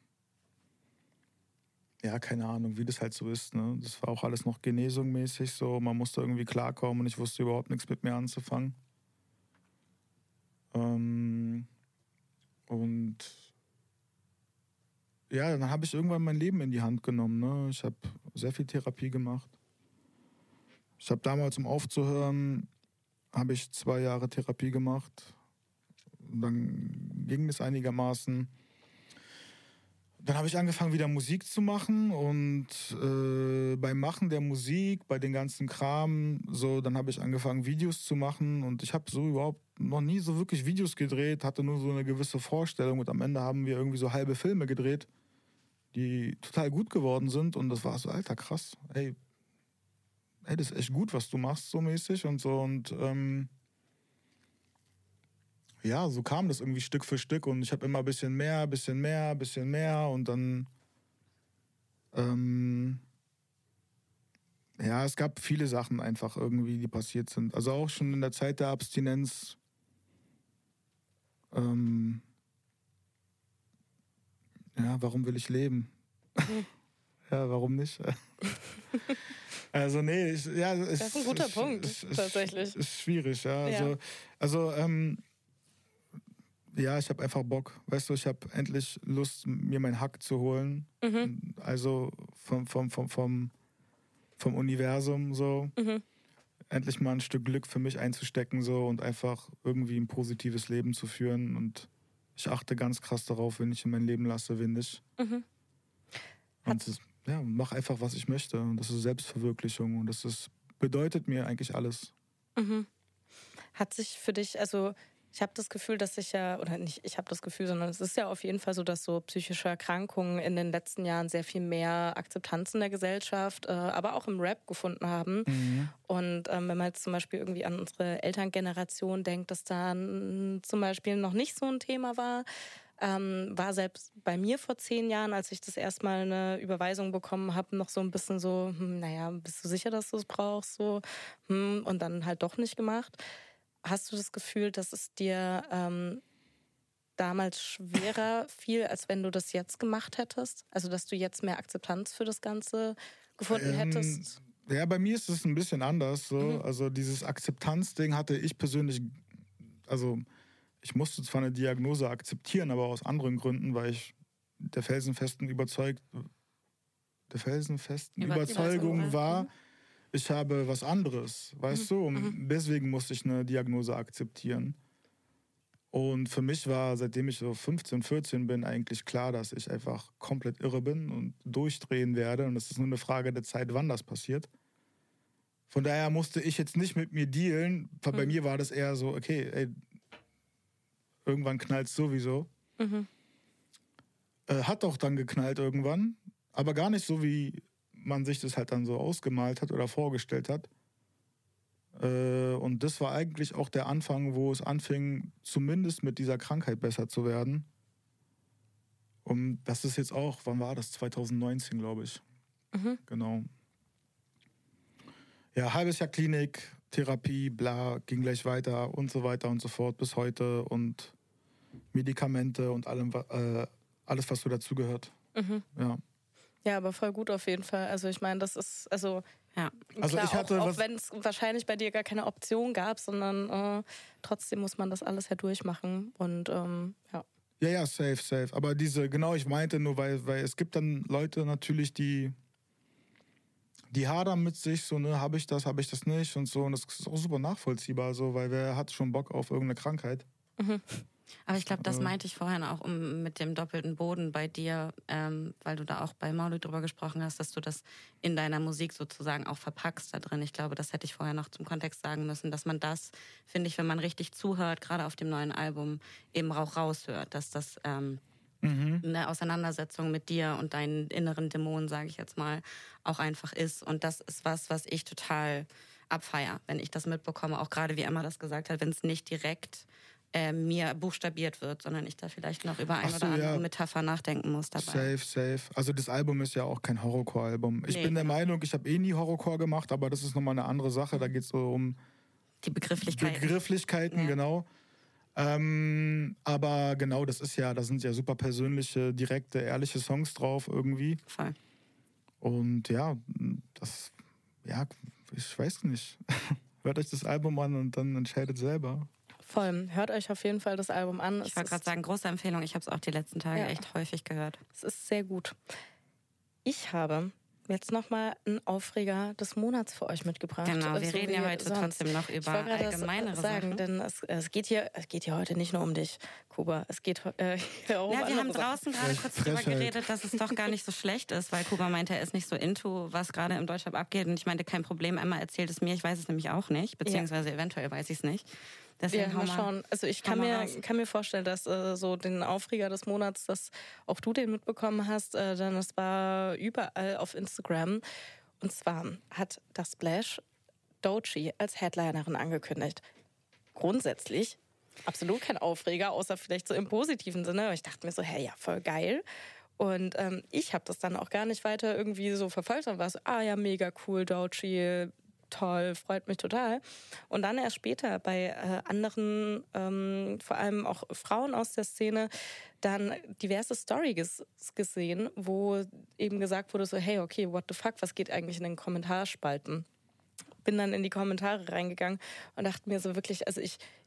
ja, keine Ahnung, wie das halt so ist. Ne? Das war auch alles noch genesungsmäßig so. Man musste irgendwie klarkommen und ich wusste überhaupt nichts mit mir anzufangen. Und ja, dann habe ich irgendwann mein Leben in die Hand genommen. Ne? Ich habe sehr viel Therapie gemacht. Ich habe damals, um aufzuhören, habe ich 2 Jahre Therapie gemacht. Dann ging es einigermaßen. Dann habe ich angefangen, wieder Musik zu machen und beim Machen der Musik, bei den ganzen Kram, so, dann habe ich angefangen, Videos zu machen und ich habe so überhaupt noch nie so wirklich Videos gedreht, hatte nur so eine gewisse Vorstellung und am Ende haben wir irgendwie so halbe Filme gedreht, die total gut geworden sind und das war so, Alter, krass, ey, das ist echt gut, was du machst, so mäßig und so und ja, so kam das irgendwie Stück für Stück und ich habe immer ein bisschen mehr und dann ja, es gab viele Sachen einfach irgendwie, die passiert sind. Also auch schon in der Zeit der Abstinenz ja, warum will ich leben? Ja, warum nicht? Also nee, das ist ein guter Punkt, tatsächlich. Ist schwierig, ja. Also ja, ich habe einfach Bock. Weißt du, ich habe endlich Lust, mir meinen Hack zu holen. Also vom Universum so. Endlich mal ein Stück Glück für mich einzustecken so und einfach irgendwie ein positives Leben zu führen. Und ich achte ganz krass darauf, wen ich in mein Leben lasse, wen nicht. Und mach einfach, was ich möchte. Und das ist Selbstverwirklichung. Und bedeutet mir eigentlich alles. Hat sich für dich, also ich habe das Gefühl, dass oder nicht ich habe das Gefühl, sondern es ist ja auf jeden Fall so, dass so psychische Erkrankungen in den letzten Jahren sehr viel mehr Akzeptanz in der Gesellschaft, aber auch im Rap gefunden haben. Und wenn man jetzt zum Beispiel irgendwie an unsere Elterngeneration denkt, dass da zum Beispiel noch nicht so ein Thema war, war selbst bei mir vor 10 Jahren, als ich das erstmal eine Überweisung bekommen habe, noch so ein bisschen so, naja, bist du sicher, dass du es brauchst? So, und dann halt doch nicht gemacht. Hast du das Gefühl, dass es dir damals schwerer fiel, als wenn du das jetzt gemacht hättest? Also, dass du jetzt mehr Akzeptanz für das Ganze gefunden hättest? Ja, bei mir ist es ein bisschen anders. So. Also dieses Akzeptanzding hatte ich persönlich, also ich musste zwar eine Diagnose akzeptieren, aber aus anderen Gründen, weil ich der felsenfesten Überzeugung war, ich habe was anderes, weißt du? Und deswegen musste ich eine Diagnose akzeptieren. Und für mich war, seitdem ich so 15, 14 bin, eigentlich klar, dass ich einfach komplett irre bin und durchdrehen werde. Und es ist nur eine Frage der Zeit, wann das passiert. Von daher musste ich jetzt nicht mit mir dealen. Bei mir war das eher so, okay, ey, irgendwann knallt es sowieso. Hat auch dann geknallt irgendwann, aber gar nicht so, wie man sich das halt dann so ausgemalt hat oder vorgestellt hat. Und das war eigentlich auch der Anfang, wo es anfing, zumindest mit dieser Krankheit besser zu werden. Und das ist jetzt auch, wann war das? 2019, glaube ich. Genau. Ja, halbes Jahr Klinik, Therapie, bla, ging gleich weiter und so weiter und so fort bis heute und Medikamente und alles, was so dazugehört. Ja. Ja, aber voll gut auf jeden Fall. Also ich meine, das ist, klar, ich hatte auch wenn es wahrscheinlich bei dir gar keine Option gab, sondern trotzdem muss man das alles ja durchmachen und ja. Ja, safe. Aber ich meinte nur, weil es gibt dann Leute natürlich, die die hadern mit sich, so, ne, habe ich das nicht und so. Und das ist auch super nachvollziehbar, so, weil wer hat schon Bock auf irgendeine Krankheit? Aber ich glaube, das meinte ich vorhin auch mit dem doppelten Boden bei dir, weil du da auch bei Maulid drüber gesprochen hast, dass du das in deiner Musik sozusagen auch verpackst da drin. Ich glaube, das hätte ich vorher noch zum Kontext sagen müssen, dass man das, finde ich, wenn man richtig zuhört, gerade auf dem neuen Album, eben auch raushört, dass das eine Auseinandersetzung mit dir und deinen inneren Dämonen, sage ich jetzt mal, auch einfach ist. Und das ist was ich total abfeier, wenn ich das mitbekomme, auch gerade wie Emma das gesagt hat, wenn es nicht direkt mir buchstabiert wird, sondern ich da vielleicht noch über ein oder andere Metapher nachdenken muss dabei. Safe. Also das Album ist ja auch kein Horrorcore-Album. Ich bin der Meinung, ich habe nie Horrorcore gemacht, aber das ist nochmal eine andere Sache. Da geht es so um die Begrifflichkeiten. Begrifflichkeiten, genau. Aber genau, da sind ja super persönliche, direkte, ehrliche Songs drauf irgendwie. Voll. Und ich weiß nicht. Hört euch das Album an und dann entscheidet selber. Voll. Hört euch auf jeden Fall das Album an. Ich wollte gerade sagen, große Empfehlung. Ich habe es auch die letzten Tage echt häufig gehört. Es ist sehr gut. Ich habe jetzt nochmal einen Aufreger des Monats für euch mitgebracht. Genau, wir reden ja heute trotzdem noch über allgemeinere Sachen. Denn es geht hier heute nicht nur um dich, Kuba. Es geht hier auch um wir haben draußen gerade kurz drüber geredet, dass es doch gar nicht so schlecht ist, weil Kuba meinte, er ist nicht so into, was gerade im Deutschrap abgeht. Und ich meinte, kein Problem, Emma erzählt es mir, ich weiß es nämlich auch nicht, beziehungsweise eventuell weiß ich es nicht. Deswegen mal schauen. Also ich kann mir vorstellen, dass so den Aufreger des Monats, dass auch du den mitbekommen hast, denn es war überall auf Instagram. Und zwar hat das Splash Doechii als Headlinerin angekündigt. Grundsätzlich absolut kein Aufreger, außer vielleicht so im positiven Sinne. Aber ich dachte mir so, hey, ja, voll geil. Und ich habe das dann auch gar nicht weiter irgendwie so verfolgt, sondern war so, mega cool, Doechii, toll, freut mich total. Und dann erst später bei anderen, vor allem auch Frauen aus der Szene, dann diverse Storys gesehen, wo eben gesagt wurde so, hey, okay, what the fuck, was geht eigentlich in den Kommentarspalten? Bin dann in die Kommentare reingegangen und dachte mir so wirklich, also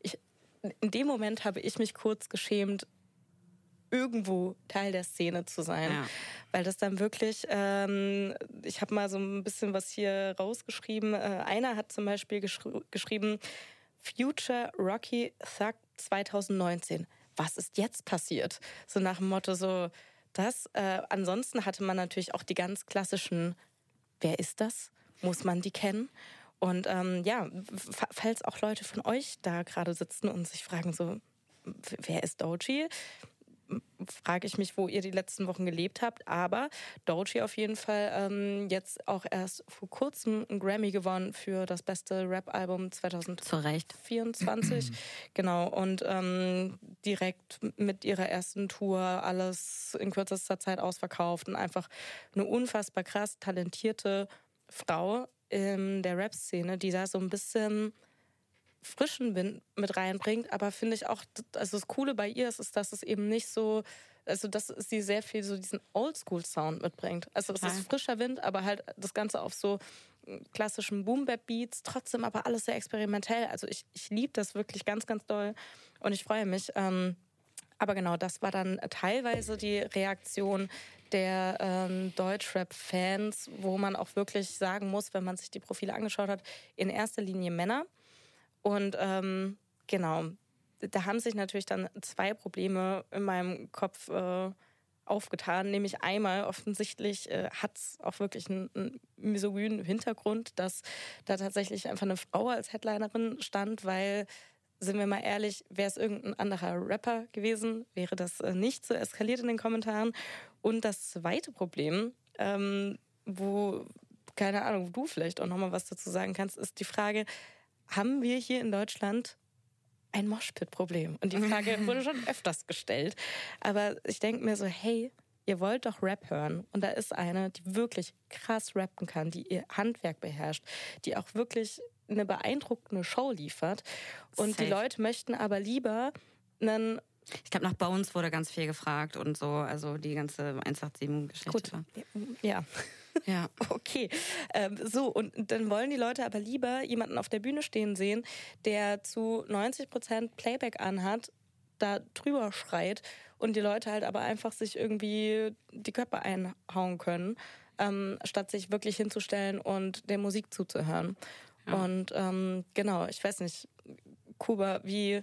in dem Moment habe ich mich kurz geschämt, irgendwo Teil der Szene zu sein. Ja. Weil das dann wirklich, ich habe mal so ein bisschen was hier rausgeschrieben. Einer hat zum Beispiel geschrieben, Future Rocky Thug 2019. Was ist jetzt passiert? So nach dem Motto so, das. Ansonsten hatte man natürlich auch die ganz klassischen, wer ist das? Muss man die kennen? Und falls auch Leute von euch da gerade sitzen und sich fragen so, wer ist Doechii? Frage ich mich, wo ihr die letzten Wochen gelebt habt. Aber Doechii auf jeden Fall jetzt auch erst vor kurzem einen Grammy gewonnen für das beste Rap-Album 2024. Genau, und direkt mit ihrer ersten Tour alles in kürzester Zeit ausverkauft und einfach eine unfassbar krass talentierte Frau in der Rap-Szene, die da so ein bisschen frischen Wind mit reinbringt, aber finde ich auch, also das Coole bei ihr ist, dass es eben nicht so, also dass sie sehr viel so diesen Oldschool-Sound mitbringt. Also es ist frischer Wind, aber halt das Ganze auf so klassischen Boom-Bap-Beats, trotzdem aber alles sehr experimentell. Also ich liebe das wirklich ganz, ganz doll und ich freue mich. Aber genau, das war dann teilweise die Reaktion der Deutschrap-Fans, wo man auch wirklich sagen muss, wenn man sich die Profile angeschaut hat, in erster Linie Männer. Und genau, da haben sich natürlich dann zwei Probleme in meinem Kopf aufgetan. Nämlich einmal, offensichtlich hat es auch wirklich einen misogynen Hintergrund, dass da tatsächlich einfach eine Frau als Headlinerin stand, weil, sind wir mal ehrlich, wäre es irgendein anderer Rapper gewesen, wäre das nicht so eskaliert in den Kommentaren. Und das zweite Problem, wo, keine Ahnung, du vielleicht auch nochmal was dazu sagen kannst, ist die Frage, haben wir hier in Deutschland ein Moshpit-Problem? Und die Frage wurde schon öfters gestellt. Aber ich denke mir so, hey, ihr wollt doch Rap hören. Und da ist eine, die wirklich krass rappen kann, die ihr Handwerk beherrscht, die auch wirklich eine beeindruckende Show liefert. Und die Leute möchten aber lieber einen... Ich glaube, nach Bones wurde ganz viel gefragt und so, also die ganze 187-Geschichte. Gut, ja. Ja, okay. Und dann wollen die Leute aber lieber jemanden auf der Bühne stehen sehen, der zu 90% Playback anhat, da drüber schreit und die Leute halt aber einfach sich irgendwie die Köpfe einhauen können. statt sich wirklich hinzustellen und der Musik zuzuhören. Ja. Und genau, ich weiß nicht, Kuba, wie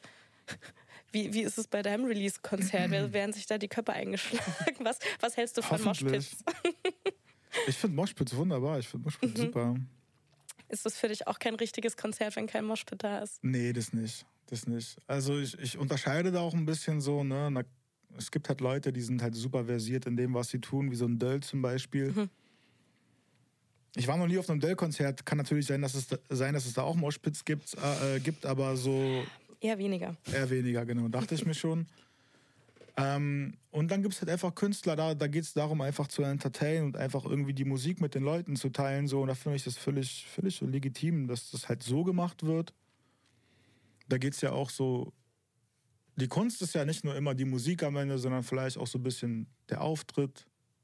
ist es bei deinem Release-Konzert? Werden sich da die Köpfe eingeschlagen? Was hältst du von Moshpits? Ich finde Moshpits wunderbar. Ich finde Moshpits super. Ist das für dich auch kein richtiges Konzert, wenn kein Moshpit da ist? Nee, das nicht. Also ich unterscheide da auch ein bisschen so, ne? Es gibt halt Leute, die sind halt super versiert in dem, was sie tun, wie so ein Döll zum Beispiel. Ich war noch nie auf einem Döll-Konzert. Kann natürlich sein, dass es da auch Moshpits gibt, aber so... Eher weniger, genau. Dachte ich mir schon. Und dann gibt es halt einfach Künstler, da geht es darum, einfach zu entertainen und einfach irgendwie die Musik mit den Leuten zu teilen. So. Und da finde ich das völlig so legitim, dass das halt so gemacht wird. Da geht es ja auch so... Die Kunst ist ja nicht nur immer die Musik am Ende, sondern vielleicht auch so ein bisschen der Auftritt.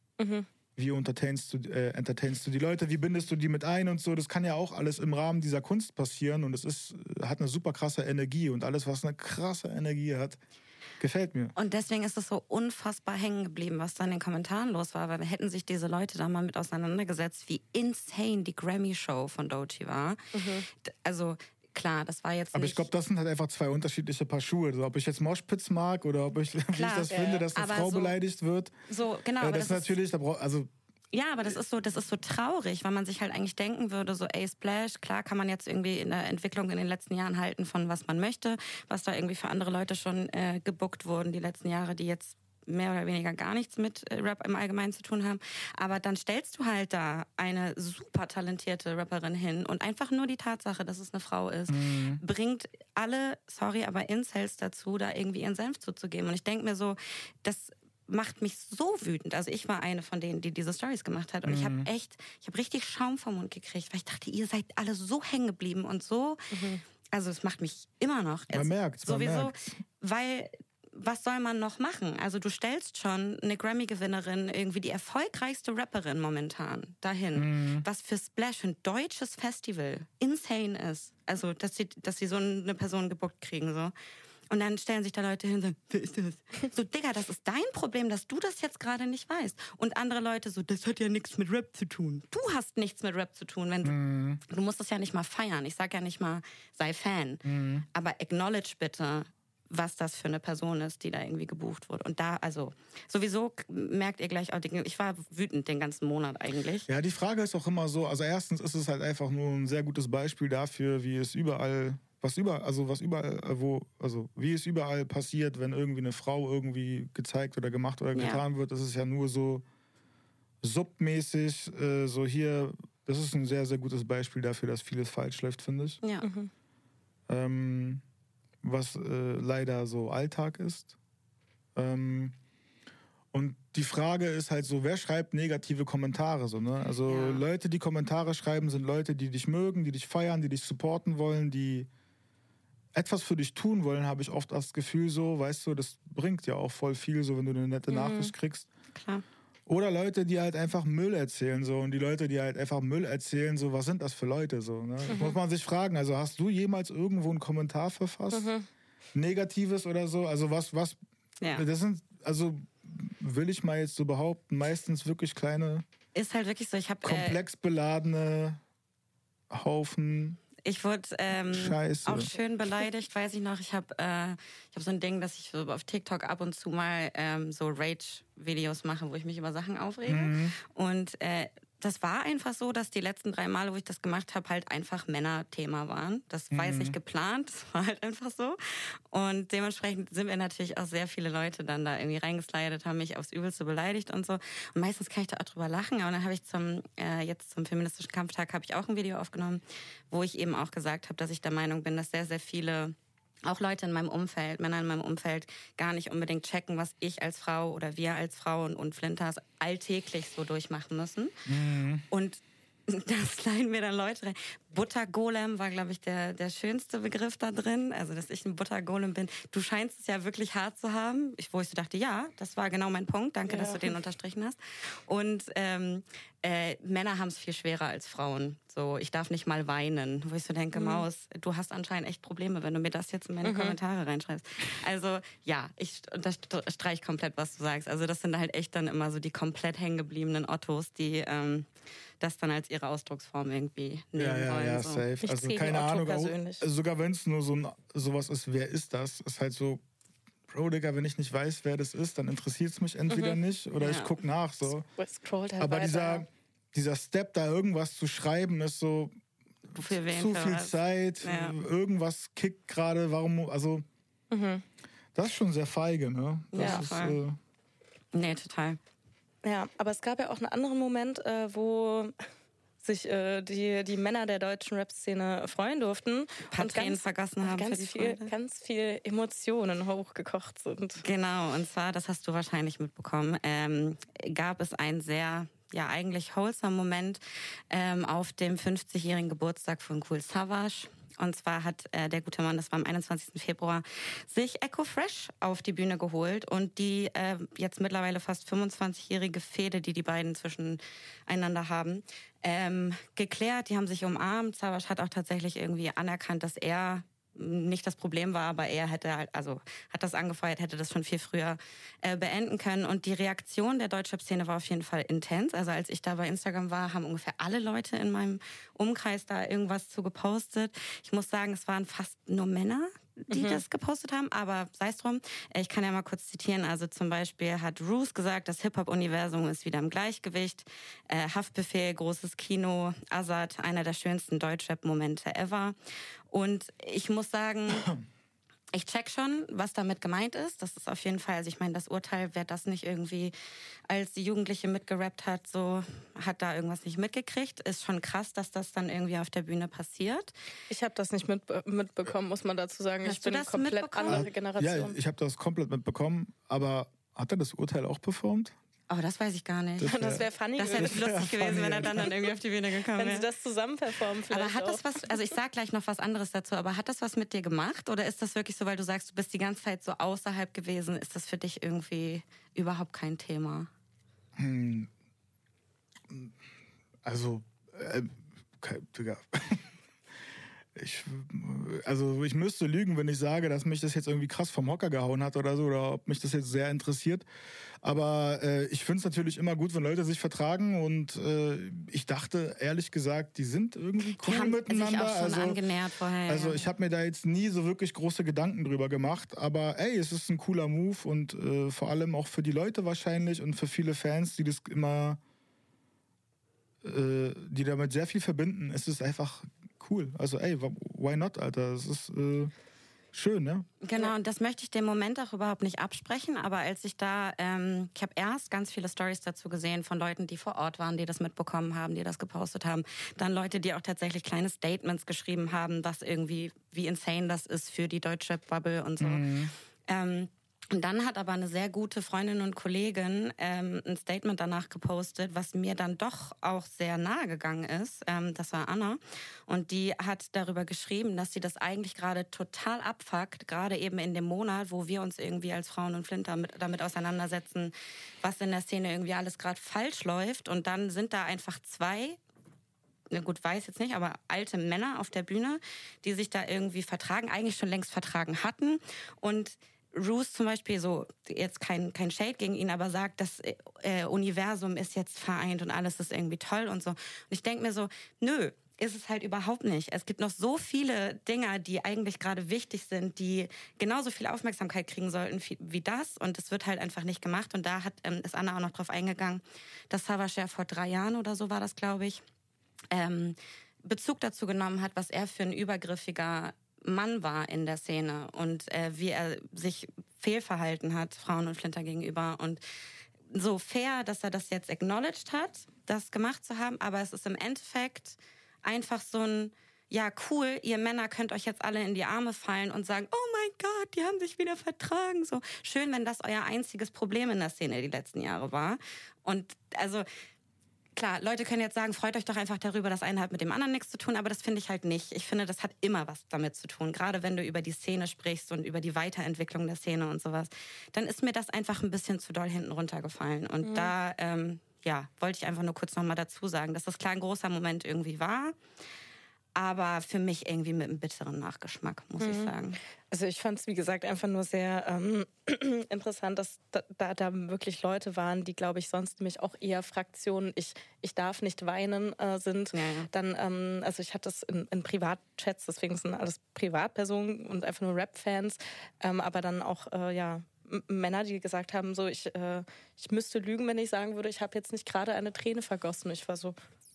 Wie entertainst du die Leute, wie bindest du die mit ein und so. Das kann ja auch alles im Rahmen dieser Kunst passieren und es hat eine super krasse Energie und alles, was eine krasse Energie hat, gefällt mir. Und deswegen ist es so unfassbar hängen geblieben, was da in den Kommentaren los war, weil hätten sich diese Leute da mal mit auseinandergesetzt, wie insane die Grammy-Show von Doechii war. Also klar, das war jetzt aber ich glaube, das sind halt einfach zwei unterschiedliche Paar Schuhe. Also, ob ich jetzt Moshpits mag oder ob ich, wie ich das finde, dass eine Frau beleidigt wird. So, genau. Das ist natürlich, ja, aber das ist so traurig, weil man sich halt eigentlich denken würde, so ey, Splash, klar kann man jetzt irgendwie in der Entwicklung in den letzten Jahren halten von was man möchte, was da irgendwie für andere Leute schon gebookt wurden die letzten Jahre, die jetzt mehr oder weniger gar nichts mit Rap im Allgemeinen zu tun haben. Aber dann stellst du halt da eine super talentierte Rapperin hin und einfach nur die Tatsache, dass es eine Frau ist, bringt alle, aber Incels dazu, da irgendwie ihren Senf zuzugeben. Und ich denke mir so, das macht mich so wütend. Also ich war eine von denen, die diese Stories gemacht hat. Und ich habe richtig Schaum vom Mund gekriegt, weil ich dachte, ihr seid alle so hängen geblieben und so. Also es macht mich immer noch. Man merkt sowieso, weil... Was soll man noch machen? Also du stellst schon eine Grammy-Gewinnerin, irgendwie die erfolgreichste Rapperin momentan dahin, was für Splash, für ein deutsches Festival insane ist. Also dass sie so eine Person gebuckt kriegen so. Und dann stellen sich da Leute hin und sagen, wer ist das? So, Digga, das ist dein Problem, dass du das jetzt gerade nicht weißt. Und andere Leute so, das hat ja nichts mit Rap zu tun. Du hast nichts mit Rap zu tun, wenn du musst das ja nicht mal feiern. Ich sag ja nicht mal, sei Fan. Aber acknowledge bitte, was das für eine Person ist, die da irgendwie gebucht wurde. Und da, also, sowieso merkt ihr gleich auch, ich war wütend den ganzen Monat eigentlich. Ja, die Frage ist auch immer so, also erstens ist es halt einfach nur ein sehr gutes Beispiel dafür, wie es überall passiert, wenn irgendwie eine Frau irgendwie gezeigt oder gemacht oder getan wird. Das ist ja nur so submäßig, so hier, das ist ein sehr, sehr gutes Beispiel dafür, dass vieles falsch läuft, finde ich. Ja. Was leider so Alltag ist. Und die Frage ist halt so, wer schreibt negative Kommentare? So, ne? Also Leute, die Kommentare schreiben, sind Leute, die dich mögen, die dich feiern, die dich supporten wollen, die etwas für dich tun wollen, habe ich oft das Gefühl so, weißt du, das bringt ja auch voll viel, so wenn du eine nette Nachricht kriegst. Klar. Oder Leute, die halt einfach Müll erzählen, so. Und die Leute, die halt einfach Müll erzählen, so, was sind das für Leute, so, ne? Muss man sich fragen, also hast du jemals irgendwo einen Kommentar verfasst? Negatives oder so? Also was, das sind, also will ich mal jetzt so behaupten, meistens wirklich kleine, ist halt wirklich so, ich habe komplex beladene Haufen. Ich wurde auch schön beleidigt, weiß ich noch. Ich hab so ein Ding, dass ich so auf TikTok ab und zu mal so Rage-Videos mache, wo ich mich über Sachen aufrege. Und das war einfach so, dass die letzten 3 Male, wo ich das gemacht habe, halt einfach Männer-Thema waren. Das war jetzt nicht geplant, das war halt einfach so. Und dementsprechend sind wir natürlich auch sehr viele Leute dann da irgendwie reingeslidet, haben mich aufs Übelste beleidigt und so. Und meistens kann ich da auch drüber lachen. Aber dann habe ich jetzt zum feministischen Kampftag habe ich auch ein Video aufgenommen, wo ich eben auch gesagt habe, dass ich der Meinung bin, dass sehr, sehr viele auch Leute in meinem Umfeld, Männer in meinem Umfeld, gar nicht unbedingt checken, was ich als Frau oder wir als Frauen und Flinters alltäglich so durchmachen müssen. Und das leiden mir dann Leute rein. Buttergolem war, glaube ich, der schönste Begriff da drin. Also, dass ich ein Buttergolem bin. Du scheinst es ja wirklich hart zu haben. Wo ich so dachte, ja, das war genau mein Punkt. Danke, dass du den unterstrichen hast. Und Männer haben es viel schwerer als Frauen. So, ich darf nicht mal weinen. Wo ich so denke, Maus, du hast anscheinend echt Probleme, wenn du mir das jetzt in meine Kommentare reinschreibst. Also, ja, ich unterstreiche komplett, was du sagst. Also, das sind halt echt dann immer so die komplett hängengebliebenen Ottos, die das dann als ihre Ausdrucksform irgendwie nehmen wollen. Ja, so. safe. Ich Also zähle keine Otto Ahnung, persönlich. sogar wenn es nur sowas ist, wer ist das? Ist halt so, Bro, Digga, wenn ich nicht weiß, wer das ist, dann interessiert es mich entweder nicht oder ich guck nach. So. Scrollt halt Aber weiter. dieser Step, da irgendwas zu schreiben, ist so zu viel Zeit, irgendwas kickt gerade, warum, also das ist schon sehr feige, ne? Das ist, nee, total. Ja, aber es gab ja auch einen anderen Moment, wo sich die Männer der deutschen Rap-Szene freuen durften. Ein paar Tränen vergossen haben für die Freude. Ganz viel Emotionen hochgekocht sind. Genau, und zwar, das hast du wahrscheinlich mitbekommen, gab es einen sehr, ja eigentlich wholesome Moment auf dem 50-jährigen Geburtstag von Kool Savas. Und zwar hat der gute Mann, das war am 21. Februar, sich Echo Fresh auf die Bühne geholt und die jetzt mittlerweile fast 25-jährige Fehde, die beiden zwischeneinander haben, geklärt. Die haben sich umarmt. Savas hat auch tatsächlich irgendwie anerkannt, dass er nicht das Problem war, aber er hätte halt, also hat das angefeuert, hätte das schon viel früher beenden können. Und die Reaktion der Deutschrap-Szene war auf jeden Fall intens. Also als ich da bei Instagram war, haben ungefähr alle Leute in meinem Umkreis da irgendwas zu gepostet. Ich muss sagen, es waren fast nur Männer, die das gepostet haben, aber sei es drum. Ich kann ja mal kurz zitieren. Also zum Beispiel hat Roos gesagt, das Hip-Hop-Universum ist wieder im Gleichgewicht. Haftbefehl, großes Kino, Azad, einer der schönsten Deutschrap-Momente ever. Und ich muss sagen, ich check schon, was damit gemeint ist. Das ist auf jeden Fall, also ich meine, das Urteil, wer das nicht irgendwie als die Jugendliche mitgerappt hat, so hat da irgendwas nicht mitgekriegt. Ist schon krass, dass das dann irgendwie auf der Bühne passiert. Ich habe das nicht mitbekommen, muss man dazu sagen. Hast ich bin du das komplett andere Generation. Ja, ich habe das komplett mitbekommen, aber hat er das Urteil auch performt? Aber das weiß ich gar nicht. Das wäre funny Das wäre lustig gewesen, wenn er dann irgendwie auf die Bühne gekommen wäre. Wenn sie das zusammen performen vielleicht. Aber hat das was, also ich sag gleich noch was anderes dazu, aber hat das was mit dir gemacht? Oder ist das wirklich so, weil du sagst, du bist die ganze Zeit so außerhalb gewesen, ist das für dich irgendwie überhaupt kein Thema? Also, Digga. Ich müsste lügen, wenn ich sage, dass mich das jetzt irgendwie krass vom Hocker gehauen hat oder so, oder ob mich das jetzt sehr interessiert. Aber ich finde es natürlich immer gut, wenn Leute sich vertragen und ich dachte, ehrlich gesagt, die sind irgendwie cool Die haben miteinander. sich auch schon angenähert vorher. Also ich habe mir da jetzt nie so wirklich große Gedanken drüber gemacht, aber ey, es ist ein cooler Move und vor allem auch für die Leute wahrscheinlich und für viele Fans, die das immer, die damit sehr viel verbinden, ist es einfach cool. Also ey, why not, Alter? Das ist schön, ne? Genau, und das möchte ich dem Moment auch überhaupt nicht absprechen, aber als ich da, ich habe erst ganz viele Stories dazu gesehen von Leuten, die vor Ort waren, die das mitbekommen haben, die das gepostet haben. Dann Leute, die auch tatsächlich kleine Statements geschrieben haben, was irgendwie, wie insane das ist für die Deutschrap-Bubble und so. Und dann hat aber eine sehr gute Freundin und Kollegin ein Statement danach gepostet, was mir dann doch auch sehr nahe gegangen ist. Das war Anna. Und die hat darüber geschrieben, dass sie das eigentlich gerade total abfuckt, gerade eben in dem Monat, wo wir uns irgendwie als Frauen und Flinter damit auseinandersetzen, was in der Szene irgendwie alles gerade falsch läuft. Und dann sind da einfach zwei, gut, weiß jetzt nicht, aber alte Männer auf der Bühne, die sich da irgendwie vertragen, eigentlich schon längst vertragen hatten. Und Roos zum Beispiel, so jetzt kein Shade gegen ihn, aber sagt, das Universum ist jetzt vereint und alles ist irgendwie toll und so. Und ich denke mir so, nö, ist es halt überhaupt nicht. Es gibt noch so viele Dinge, die eigentlich gerade wichtig sind, die genauso viel Aufmerksamkeit kriegen sollten wie das. Und es wird halt einfach nicht gemacht. Und da ist Anna auch noch drauf eingegangen, dass Savas ja vor 3 Jahren oder so war das, glaube ich, Bezug dazu genommen hat, was er für ein übergriffiger Mann war in der Szene und wie er sich fehlverhalten hat, Frauen und Flinter gegenüber. Und so fair, dass er das jetzt acknowledged hat, das gemacht zu haben, aber es ist im Endeffekt einfach so ein, ja cool, ihr Männer könnt euch jetzt alle in die Arme fallen und sagen, oh mein Gott, die haben sich wieder vertragen. So schön, wenn das euer einziges Problem in der Szene die letzten Jahre war. Und also klar, Leute können jetzt sagen, freut euch doch einfach darüber, das eine hat mit dem anderen nichts zu tun, aber das finde ich halt nicht. Ich finde, das hat immer was damit zu tun. Gerade wenn du über die Szene sprichst und über die Weiterentwicklung der Szene und sowas, dann ist mir das einfach ein bisschen zu doll hinten runtergefallen. Und da, wollte ich einfach nur kurz nochmal dazu sagen, dass das klar ein großer Moment irgendwie war, aber für mich irgendwie mit einem bitteren Nachgeschmack, muss ich sagen. Also ich fand es, wie gesagt, einfach nur sehr interessant, dass da wirklich Leute waren, die, glaube ich, sonst nämlich auch eher Fraktionen ich darf nicht weinen sind. Ja. Dann, also ich hatte das in Privatchats, deswegen sind alles Privatpersonen und einfach nur Rap-Fans, aber dann auch, Männer, die gesagt haben, so ich müsste lügen, wenn ich sagen würde, ich habe jetzt nicht gerade eine Träne vergossen. Ich war so,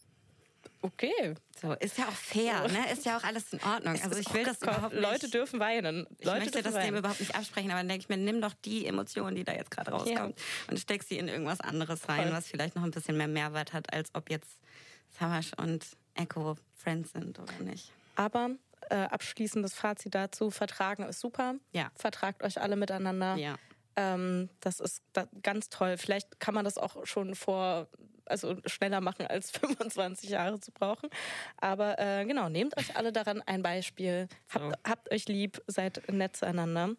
okay. So, ist ja auch fair, ne? Ist ja auch alles in Ordnung. Also ich will das überhaupt nicht. Leute dürfen weinen. Ich möchte das dem überhaupt nicht absprechen, aber dann denke ich mir, nimm doch die Emotionen, die da jetzt gerade rauskommt und steck sie in irgendwas anderes rein, was vielleicht noch ein bisschen mehr Mehrwert hat, als ob jetzt Savage und Echo Friends sind oder nicht. Aber abschließendes Fazit dazu, Vertragen ist super. Ja. Vertragt euch alle miteinander. Ja. Das ist ganz toll. Vielleicht kann man das auch schon schneller machen, als 25 Jahre zu brauchen. Aber genau, nehmt euch alle daran ein Beispiel. So. Habt euch lieb, seid nett zueinander.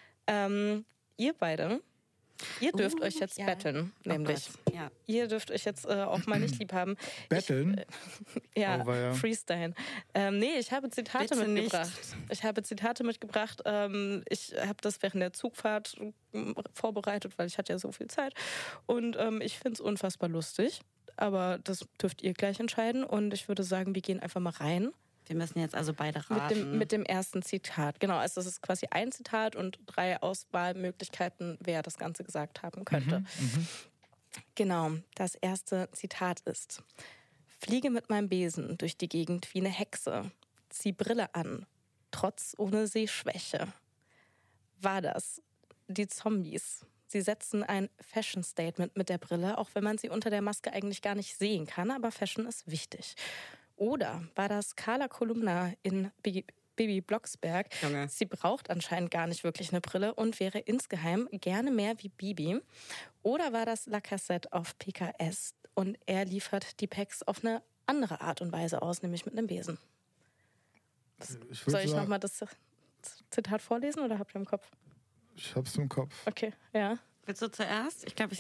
Ihr beide, ihr dürft euch jetzt betteln, nämlich. Gott. Ja. Ihr dürft euch jetzt auch mal nicht lieb haben. Betteln? Freestyle. Ich habe Zitate Bitte mitgebracht. nicht. Ich habe Zitate mitgebracht. Ich habe das während der Zugfahrt vorbereitet, weil ich hatte ja so viel Zeit. Und ich finde es unfassbar lustig. Aber das dürft ihr gleich entscheiden. Und ich würde sagen, wir gehen einfach mal rein. Wir müssen jetzt also beide raten. Mit dem ersten Zitat. Genau, also es ist quasi ein Zitat und 3 Auswahlmöglichkeiten, wer das Ganze gesagt haben könnte. Genau, das erste Zitat ist: Fliege mit meinem Besen durch die Gegend wie eine Hexe. Zieh Brille an, trotz ohne Sehschwäche. War das die Zombies? Sie setzen ein Fashion-Statement mit der Brille, auch wenn man sie unter der Maske eigentlich gar nicht sehen kann, aber Fashion ist wichtig. Oder war das Carla Kolumna in Bibi Blocksberg? Junge. Sie braucht anscheinend gar nicht wirklich eine Brille und wäre insgeheim gerne mehr wie Bibi. Oder war das Lacassette auf PKS und er liefert die Packs auf eine andere Art und Weise aus, nämlich mit einem Besen? Soll ich nochmal das Zitat vorlesen oder habt ihr im Kopf? Ich hab's im Kopf. Okay, ja. Willst du zuerst? Ich glaube,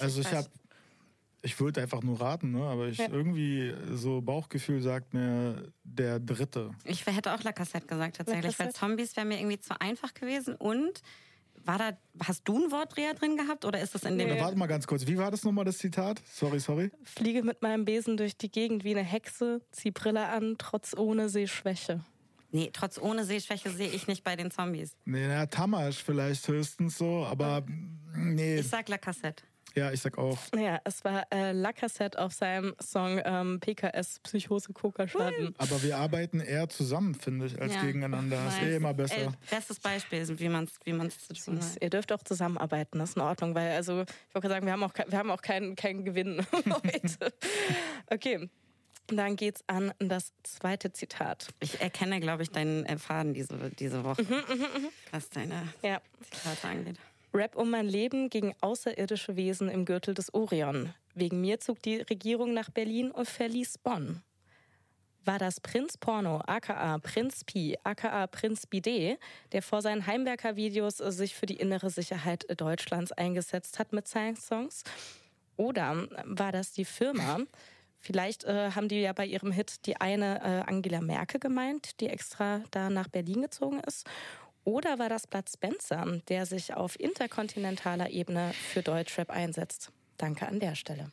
ich würde einfach nur raten, ne? Aber irgendwie so Bauchgefühl sagt mir der dritte. Ich hätte auch Lacassette gesagt tatsächlich, weil Lacassette? Zombies wäre mir irgendwie zu einfach gewesen. Und hast du einen Wortdreher drin gehabt oder ist das in dem... Nee. Warte mal ganz kurz, wie war das nochmal, das Zitat? Sorry. Fliege mit meinem Besen durch die Gegend wie eine Hexe, zieh Brille an, trotz ohne Sehschwäche. Nee, trotz ohne Sehschwäche sehe ich nicht bei den Zombies. Nee, Tamasch vielleicht höchstens so, aber nee. Ich sag Lacassette. Ja, ich sag auch. Ja, es war Lacassette auf seinem Song PKS, Psychose, Koka-Schaden. Aber wir arbeiten eher zusammen, finde ich, als gegeneinander. Das ist immer besser. Bestes Beispiel, wie man es zu tun hat. Ihr dürft auch zusammenarbeiten, das ist in Ordnung, weil also ich wollte sagen, wir haben auch keinen Gewinn heute. Okay, dann geht's an das zweite Zitat. Ich erkenne, glaube ich, deinen Faden diese Woche, was deine Zitate angeht. Rap um mein Leben gegen außerirdische Wesen im Gürtel des Orion. Wegen mir zog die Regierung nach Berlin und verließ Bonn. War das Prinz Porno, aka Prinz Pi, aka Prinz Bidet, der vor seinen Heimwerker-Videos sich für die innere Sicherheit Deutschlands eingesetzt hat mit seinen Songs? Oder war das die Firma? Vielleicht haben die ja bei ihrem Hit die eine Angela Merkel gemeint, die extra da nach Berlin gezogen ist. Oder war das Bud Spencer, der sich auf interkontinentaler Ebene für Deutschrap einsetzt? Danke an der Stelle.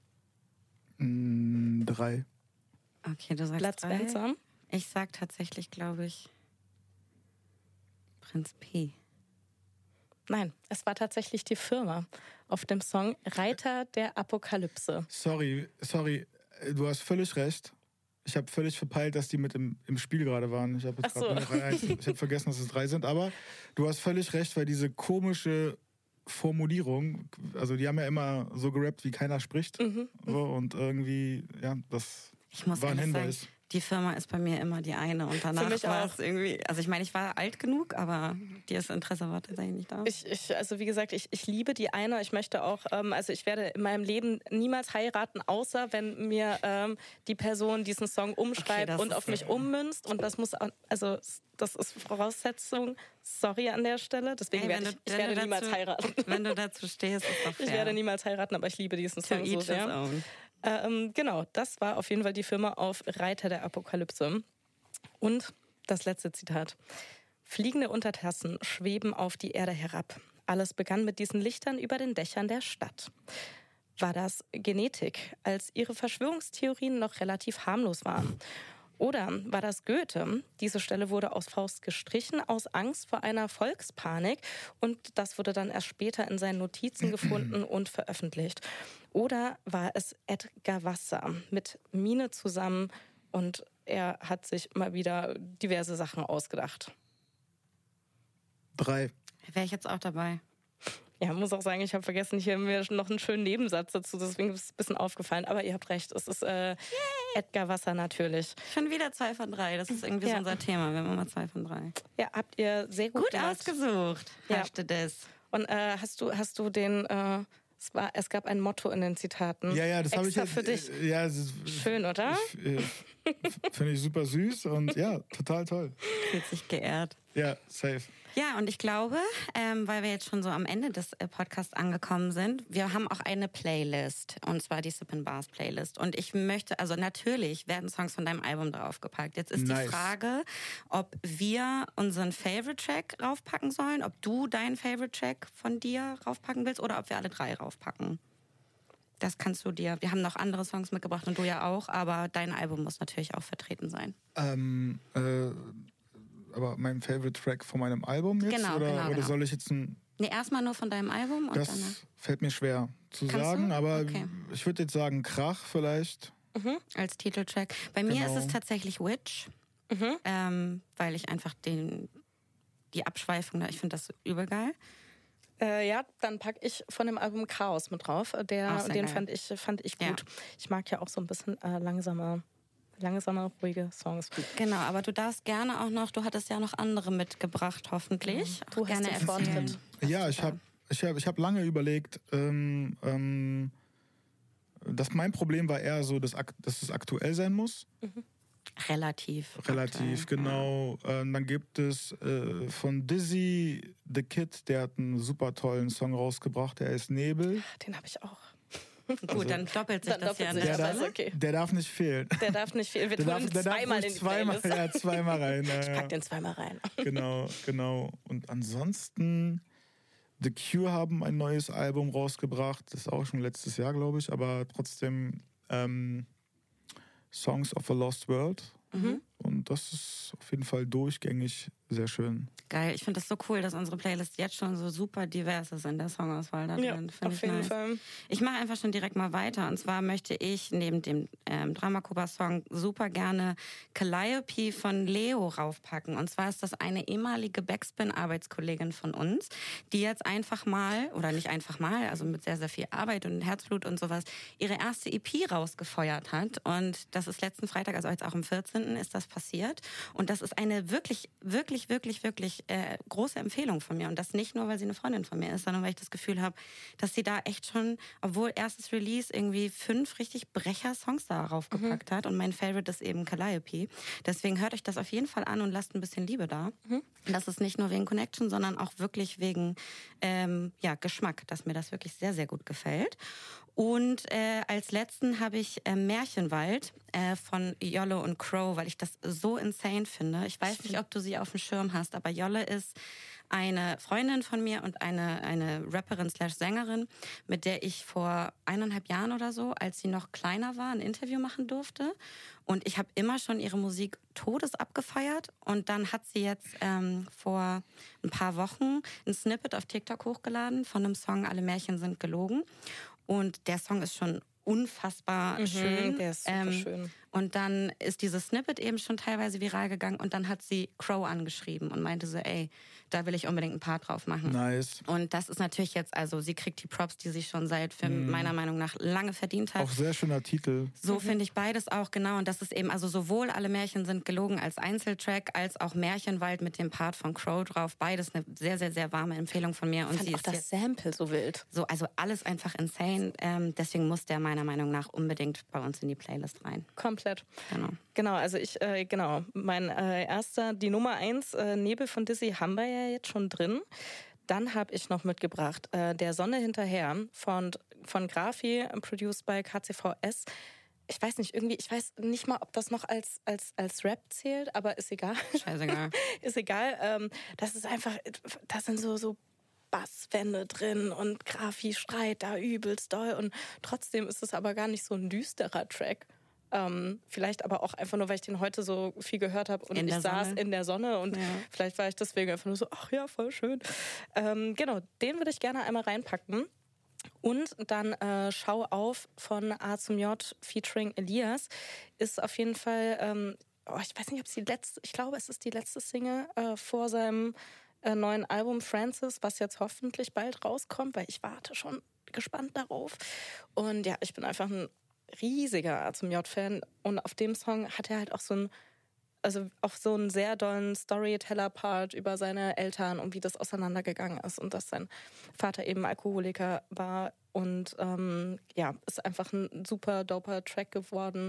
3. Okay, du sagst Bud 3. Spencer. Ich sag tatsächlich, glaube ich, Prinz P. Nein, es war tatsächlich die Firma auf dem Song Reiter der Apokalypse. Sorry, du hast völlig recht. Ich habe völlig verpeilt, dass die mit im Spiel gerade waren. Ich habe hab vergessen, dass es 3 sind. Aber du hast völlig recht, weil diese komische Formulierung, also die haben ja immer so gerappt, wie keiner spricht. So, und irgendwie, ja, das Ich muss war ein ehrlich Hinweis. sagen, Die Firma ist bei mir immer die eine und danach war es irgendwie, also ich meine, ich war alt genug, aber das Interesse war tatsächlich nicht da. Also wie gesagt, ich liebe die eine. Ich möchte auch, also ich werde in meinem Leben niemals heiraten, außer wenn mir die Person diesen Song umschreibt und auf mich ummünzt. Und das muss, also das ist Voraussetzung. Sorry an der Stelle. Deswegen werde ich werde niemals heiraten. Wenn du dazu stehst, ist doch fair. Ich werde niemals heiraten, aber ich liebe diesen Song so sehr. Genau, das war auf jeden Fall die Firma auf Reiter der Apokalypse. Und das letzte Zitat. Fliegende Untertassen schweben auf die Erde herab. Alles begann mit diesen Lichtern über den Dächern der Stadt. War das Genetik, als ihre Verschwörungstheorien noch relativ harmlos waren? Oder war das Goethe? Diese Stelle wurde aus Faust gestrichen, aus Angst vor einer Volkspanik. Und das wurde dann erst später in seinen Notizen gefunden und veröffentlicht. Oder war es Edgar Wasser mit Mine zusammen und er hat sich mal wieder diverse Sachen ausgedacht? 3. Wäre ich jetzt auch dabei. Ja, muss auch sagen, ich habe vergessen, hier mir noch einen schönen Nebensatz dazu, deswegen ist es ein bisschen aufgefallen. Aber ihr habt recht, es ist Edgar Wasser natürlich. Schon wieder 2 von 3, das ist irgendwie so unser Thema, wir haben immer 2 von 3. Ja, habt ihr sehr gut gemacht. Ausgesucht, herrschte das. Und hast du den... Es gab ein Motto in den Zitaten. Ja, das habe ich jetzt für dich. Ja, schön, oder? Finde ich super süß und ja, total toll. Fühlt sich geehrt. Ja, safe. Ja, und ich glaube, weil wir jetzt schon so am Ende des Podcasts angekommen sind, wir haben auch eine Playlist, und zwar die Sip & Bars Playlist. Und ich möchte, also natürlich werden Songs von deinem Album draufgepackt. Jetzt ist die Frage, ob wir unseren Favorite-Track raufpacken sollen, ob du deinen Favorite-Track von dir raufpacken willst oder ob wir alle 3 raufpacken. Das kannst du dir. Wir haben noch andere Songs mitgebracht und du ja auch, aber dein Album muss natürlich auch vertreten sein. Aber mein Favorite-Track von meinem Album jetzt? Genau, oder soll ich jetzt ein... Nee, erstmal nur von deinem Album. Und das danach. Fällt mir schwer zu sagen, aber ich würde jetzt sagen Krach vielleicht. Als Titeltrack. Bei mir ist es tatsächlich Witch, weil ich einfach die Abschweifung, ich finde das übel geil. Ja, dann packe ich von dem Album Chaos mit drauf. Den fand ich gut. Ja. Ich mag ja auch so ein bisschen langsame, ruhige Songs. Genau, aber du darfst gerne auch noch, du hattest ja noch andere mitgebracht, hoffentlich. Du hast gerne Vortritt. Ja, ich hab lange überlegt, dass mein Problem war eher so, dass es aktuell sein muss. Relativ, genau. Dann gibt es von Dizzy The Kid, der hat einen super tollen Song rausgebracht, der ist Nebel. Den habe ich auch. Gut, dann doppelt sich das ja. Der darf nicht fehlen. Der darf nicht fehlen. Wir tun ihn zweimal in die Playlist. Ja, zweimal rein. Ich pack den zweimal rein. Genau. Und ansonsten, The Cure haben ein neues Album rausgebracht. Das ist auch schon letztes Jahr, glaube ich. Aber trotzdem Songs of a Lost World. Und das ist auf jeden Fall durchgängig sehr schön. Geil, ich finde das so cool, dass unsere Playlist jetzt schon so super divers ist in der Songauswahl da drin. Ja, auf jeden Fall. Ich mache einfach schon direkt mal weiter. Und zwar möchte ich neben dem Drama Cobra Song super gerne Calliope von Leo raufpacken. Und zwar ist das eine ehemalige Backspin-Arbeitskollegin von uns, die jetzt einfach mal, oder nicht einfach mal, also mit sehr, sehr viel Arbeit und Herzblut und sowas, ihre erste EP rausgefeuert hat. Und das ist letzten Freitag, also jetzt auch am 14. ist das passiert. Und das ist eine wirklich große Empfehlung von mir. Und das nicht nur, weil sie eine Freundin von mir ist, sondern weil ich das Gefühl habe, dass sie da echt schon, obwohl erstes Release irgendwie 5 richtig Brecher-Songs darauf gepackt hat. Und mein Favorite ist eben Calliope. Deswegen hört euch das auf jeden Fall an und lasst ein bisschen Liebe da. Und das ist nicht nur wegen Connection, sondern auch wirklich wegen Geschmack, dass mir das wirklich sehr, sehr gut gefällt. Und als letzten habe ich Märchenwald von Jolle und Crow, weil ich das so insane finde. Ich weiß nicht, ob du sie auf dem Schirm hast, aber Jolle ist eine Freundin von mir und eine Rapperin / Sängerin, mit der ich vor 1,5 Jahren oder so, als sie noch kleiner war, ein Interview machen durfte. Und ich habe immer schon ihre Musik todes abgefeiert. Und dann hat sie jetzt vor ein paar Wochen ein Snippet auf TikTok hochgeladen von einem Song Alle Märchen sind gelogen. Und der Song ist schon unfassbar schön. Der ist super schön. Und dann ist dieses Snippet eben schon teilweise viral gegangen und dann hat sie Crow angeschrieben und meinte so, ey, da will ich unbedingt einen Part drauf machen. Nice. Und das ist natürlich jetzt, also sie kriegt die Props, die sie schon seit meiner Meinung nach lange verdient hat. Auch sehr schöner Titel. So finde ich beides auch, genau. Und das ist eben, also sowohl Alle Märchen sind gelogen als Einzeltrack, als auch Märchenwald mit dem Part von Crow drauf. Beides eine sehr, sehr, sehr warme Empfehlung von mir. Und Ich fand sie auch ist das Sample so wild. so, also alles einfach insane. Deswegen muss der meiner Meinung nach unbedingt bei uns in die Playlist rein. Komplett. Genau. Also mein erster, die Nummer 1, Nebel von Dizzy haben wir ja jetzt schon drin. Dann habe ich noch mitgebracht, Der Sonne hinterher von Graphi, produced by KCVS. Ich weiß nicht, ich weiß nicht mal, ob das noch als Rap zählt, aber ist egal. Scheißegal. Ist egal. Das ist einfach, da sind so Basswände drin und Graphi schreit da übelst doll und trotzdem ist es aber gar nicht so ein düsterer Track. Vielleicht aber auch einfach nur, weil ich den heute so viel gehört habe und ich saß in der Sonne und vielleicht war ich deswegen einfach nur so, ach ja, voll schön. Genau, den würde ich gerne einmal reinpacken. Und dann Schau auf von A zum J featuring Elias ist auf jeden Fall, ich weiß nicht, ob es ich glaube, es ist die letzte Single vor seinem neuen Album Francis, was jetzt hoffentlich bald rauskommt, weil ich warte schon gespannt darauf. Und ja, ich bin einfach ein riesiger A zum J-Fan und auf dem Song hat er halt auch so einen sehr dollen Storyteller-Part über seine Eltern und wie das auseinandergegangen ist und dass sein Vater eben Alkoholiker war und ist einfach ein super doper Track geworden.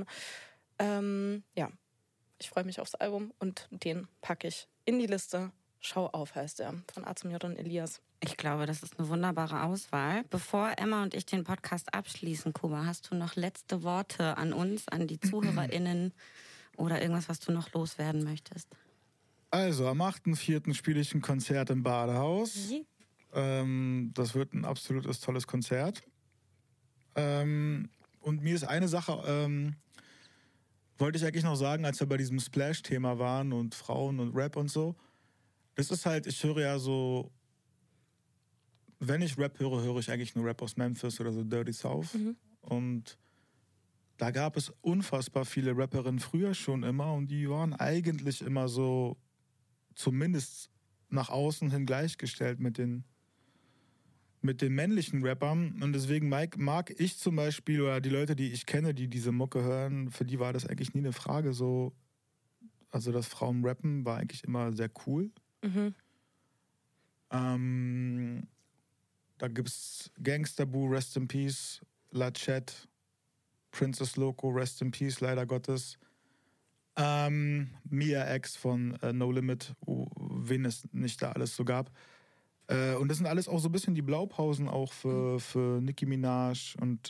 Ich freue mich aufs Album und den packe ich in die Liste. Schau auf heißt er, von A zum J und Elias. Ich glaube, das ist eine wunderbare Auswahl. Bevor Emma und ich den Podcast abschließen, Kuba, hast du noch letzte Worte an uns, an die ZuhörerInnen oder irgendwas, was du noch loswerden möchtest? Also, am 8.4. spiele ich ein Konzert im Badehaus. Das wird ein absolutes tolles Konzert. Und mir ist eine Sache, wollte ich eigentlich noch sagen, als wir bei diesem Splash-Thema waren und Frauen und Rap und so. Das ist halt, ich höre ja so, wenn ich Rap höre, höre ich eigentlich nur Rap aus Memphis oder so Dirty South. Und da gab es unfassbar viele Rapperinnen früher schon immer und die waren eigentlich immer so, zumindest nach außen hin gleichgestellt mit den männlichen Rappern. Und deswegen mag ich zum Beispiel, oder die Leute, die ich kenne, die diese Mucke hören, für die war das eigentlich nie eine Frage so. Also das Frauen rappen war eigentlich immer sehr cool. Da gibt's Gangsta Boo, Rest in Peace, La Chat, Princess Loco, Rest in Peace, leider Gottes. Mia X von No Limit, wen es nicht da alles so gab. Und das sind alles auch so ein bisschen die Blaupausen auch für Nicki Minaj und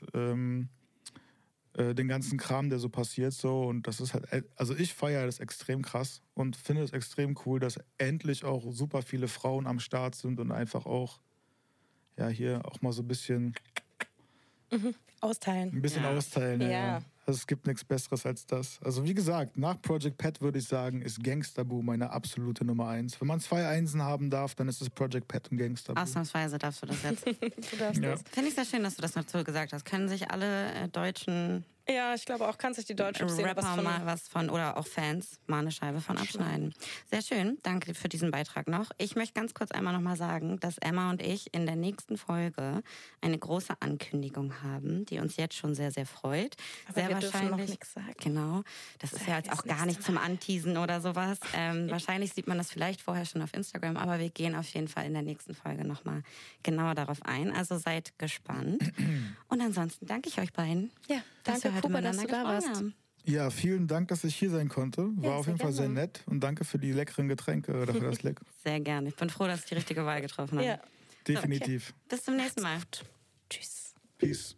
den ganzen Kram, der so passiert so. Und das ist halt, also ich feiere das extrem krass und finde es extrem cool, dass endlich auch super viele Frauen am Start sind und einfach auch, ja, hier auch mal so ein bisschen austeilen. Ein bisschen austeilen, ja. Also es gibt nichts Besseres als das. Also wie gesagt, nach Project Pat würde ich sagen, ist Gangsta Boo meine absolute Nummer 1. Wenn man 2 Einsen haben darf, dann ist es Project Pat und Gangsta Boo. Ausnahmsweise darfst du das jetzt. Du darfst das. Finde ich sehr schön, dass du das dazu gesagt hast. Können sich alle deutschen Ja, ich glaube auch, kann sich die deutsche Szene Rapper mal was von, oder auch Fans, mal eine Scheibe von abschneiden. Sehr schön, danke für diesen Beitrag noch. Ich möchte ganz kurz einmal noch mal sagen, dass Emma und ich in der nächsten Folge eine große Ankündigung haben, die uns jetzt schon sehr, sehr freut. Aber sehr wir wahrscheinlich dürfen noch nichts sagen. Genau, das ist ja jetzt auch gar nicht zum Anteasen oder sowas. Wahrscheinlich sieht man das vielleicht vorher schon auf Instagram, aber wir gehen auf jeden Fall in der nächsten Folge noch mal genauer darauf ein. Also seid gespannt. Und ansonsten danke ich euch beiden. Ja, danke, Kuba, dass du da warst. Ja, vielen Dank, dass ich hier sein konnte. War auf jeden Fall sehr nett. Und danke für die leckeren Getränke oder für das Leck. Sehr gerne. Ich bin froh, dass ich die richtige Wahl getroffen habe. Ja, definitiv. Okay. Bis zum nächsten Mal. Tschüss. Peace.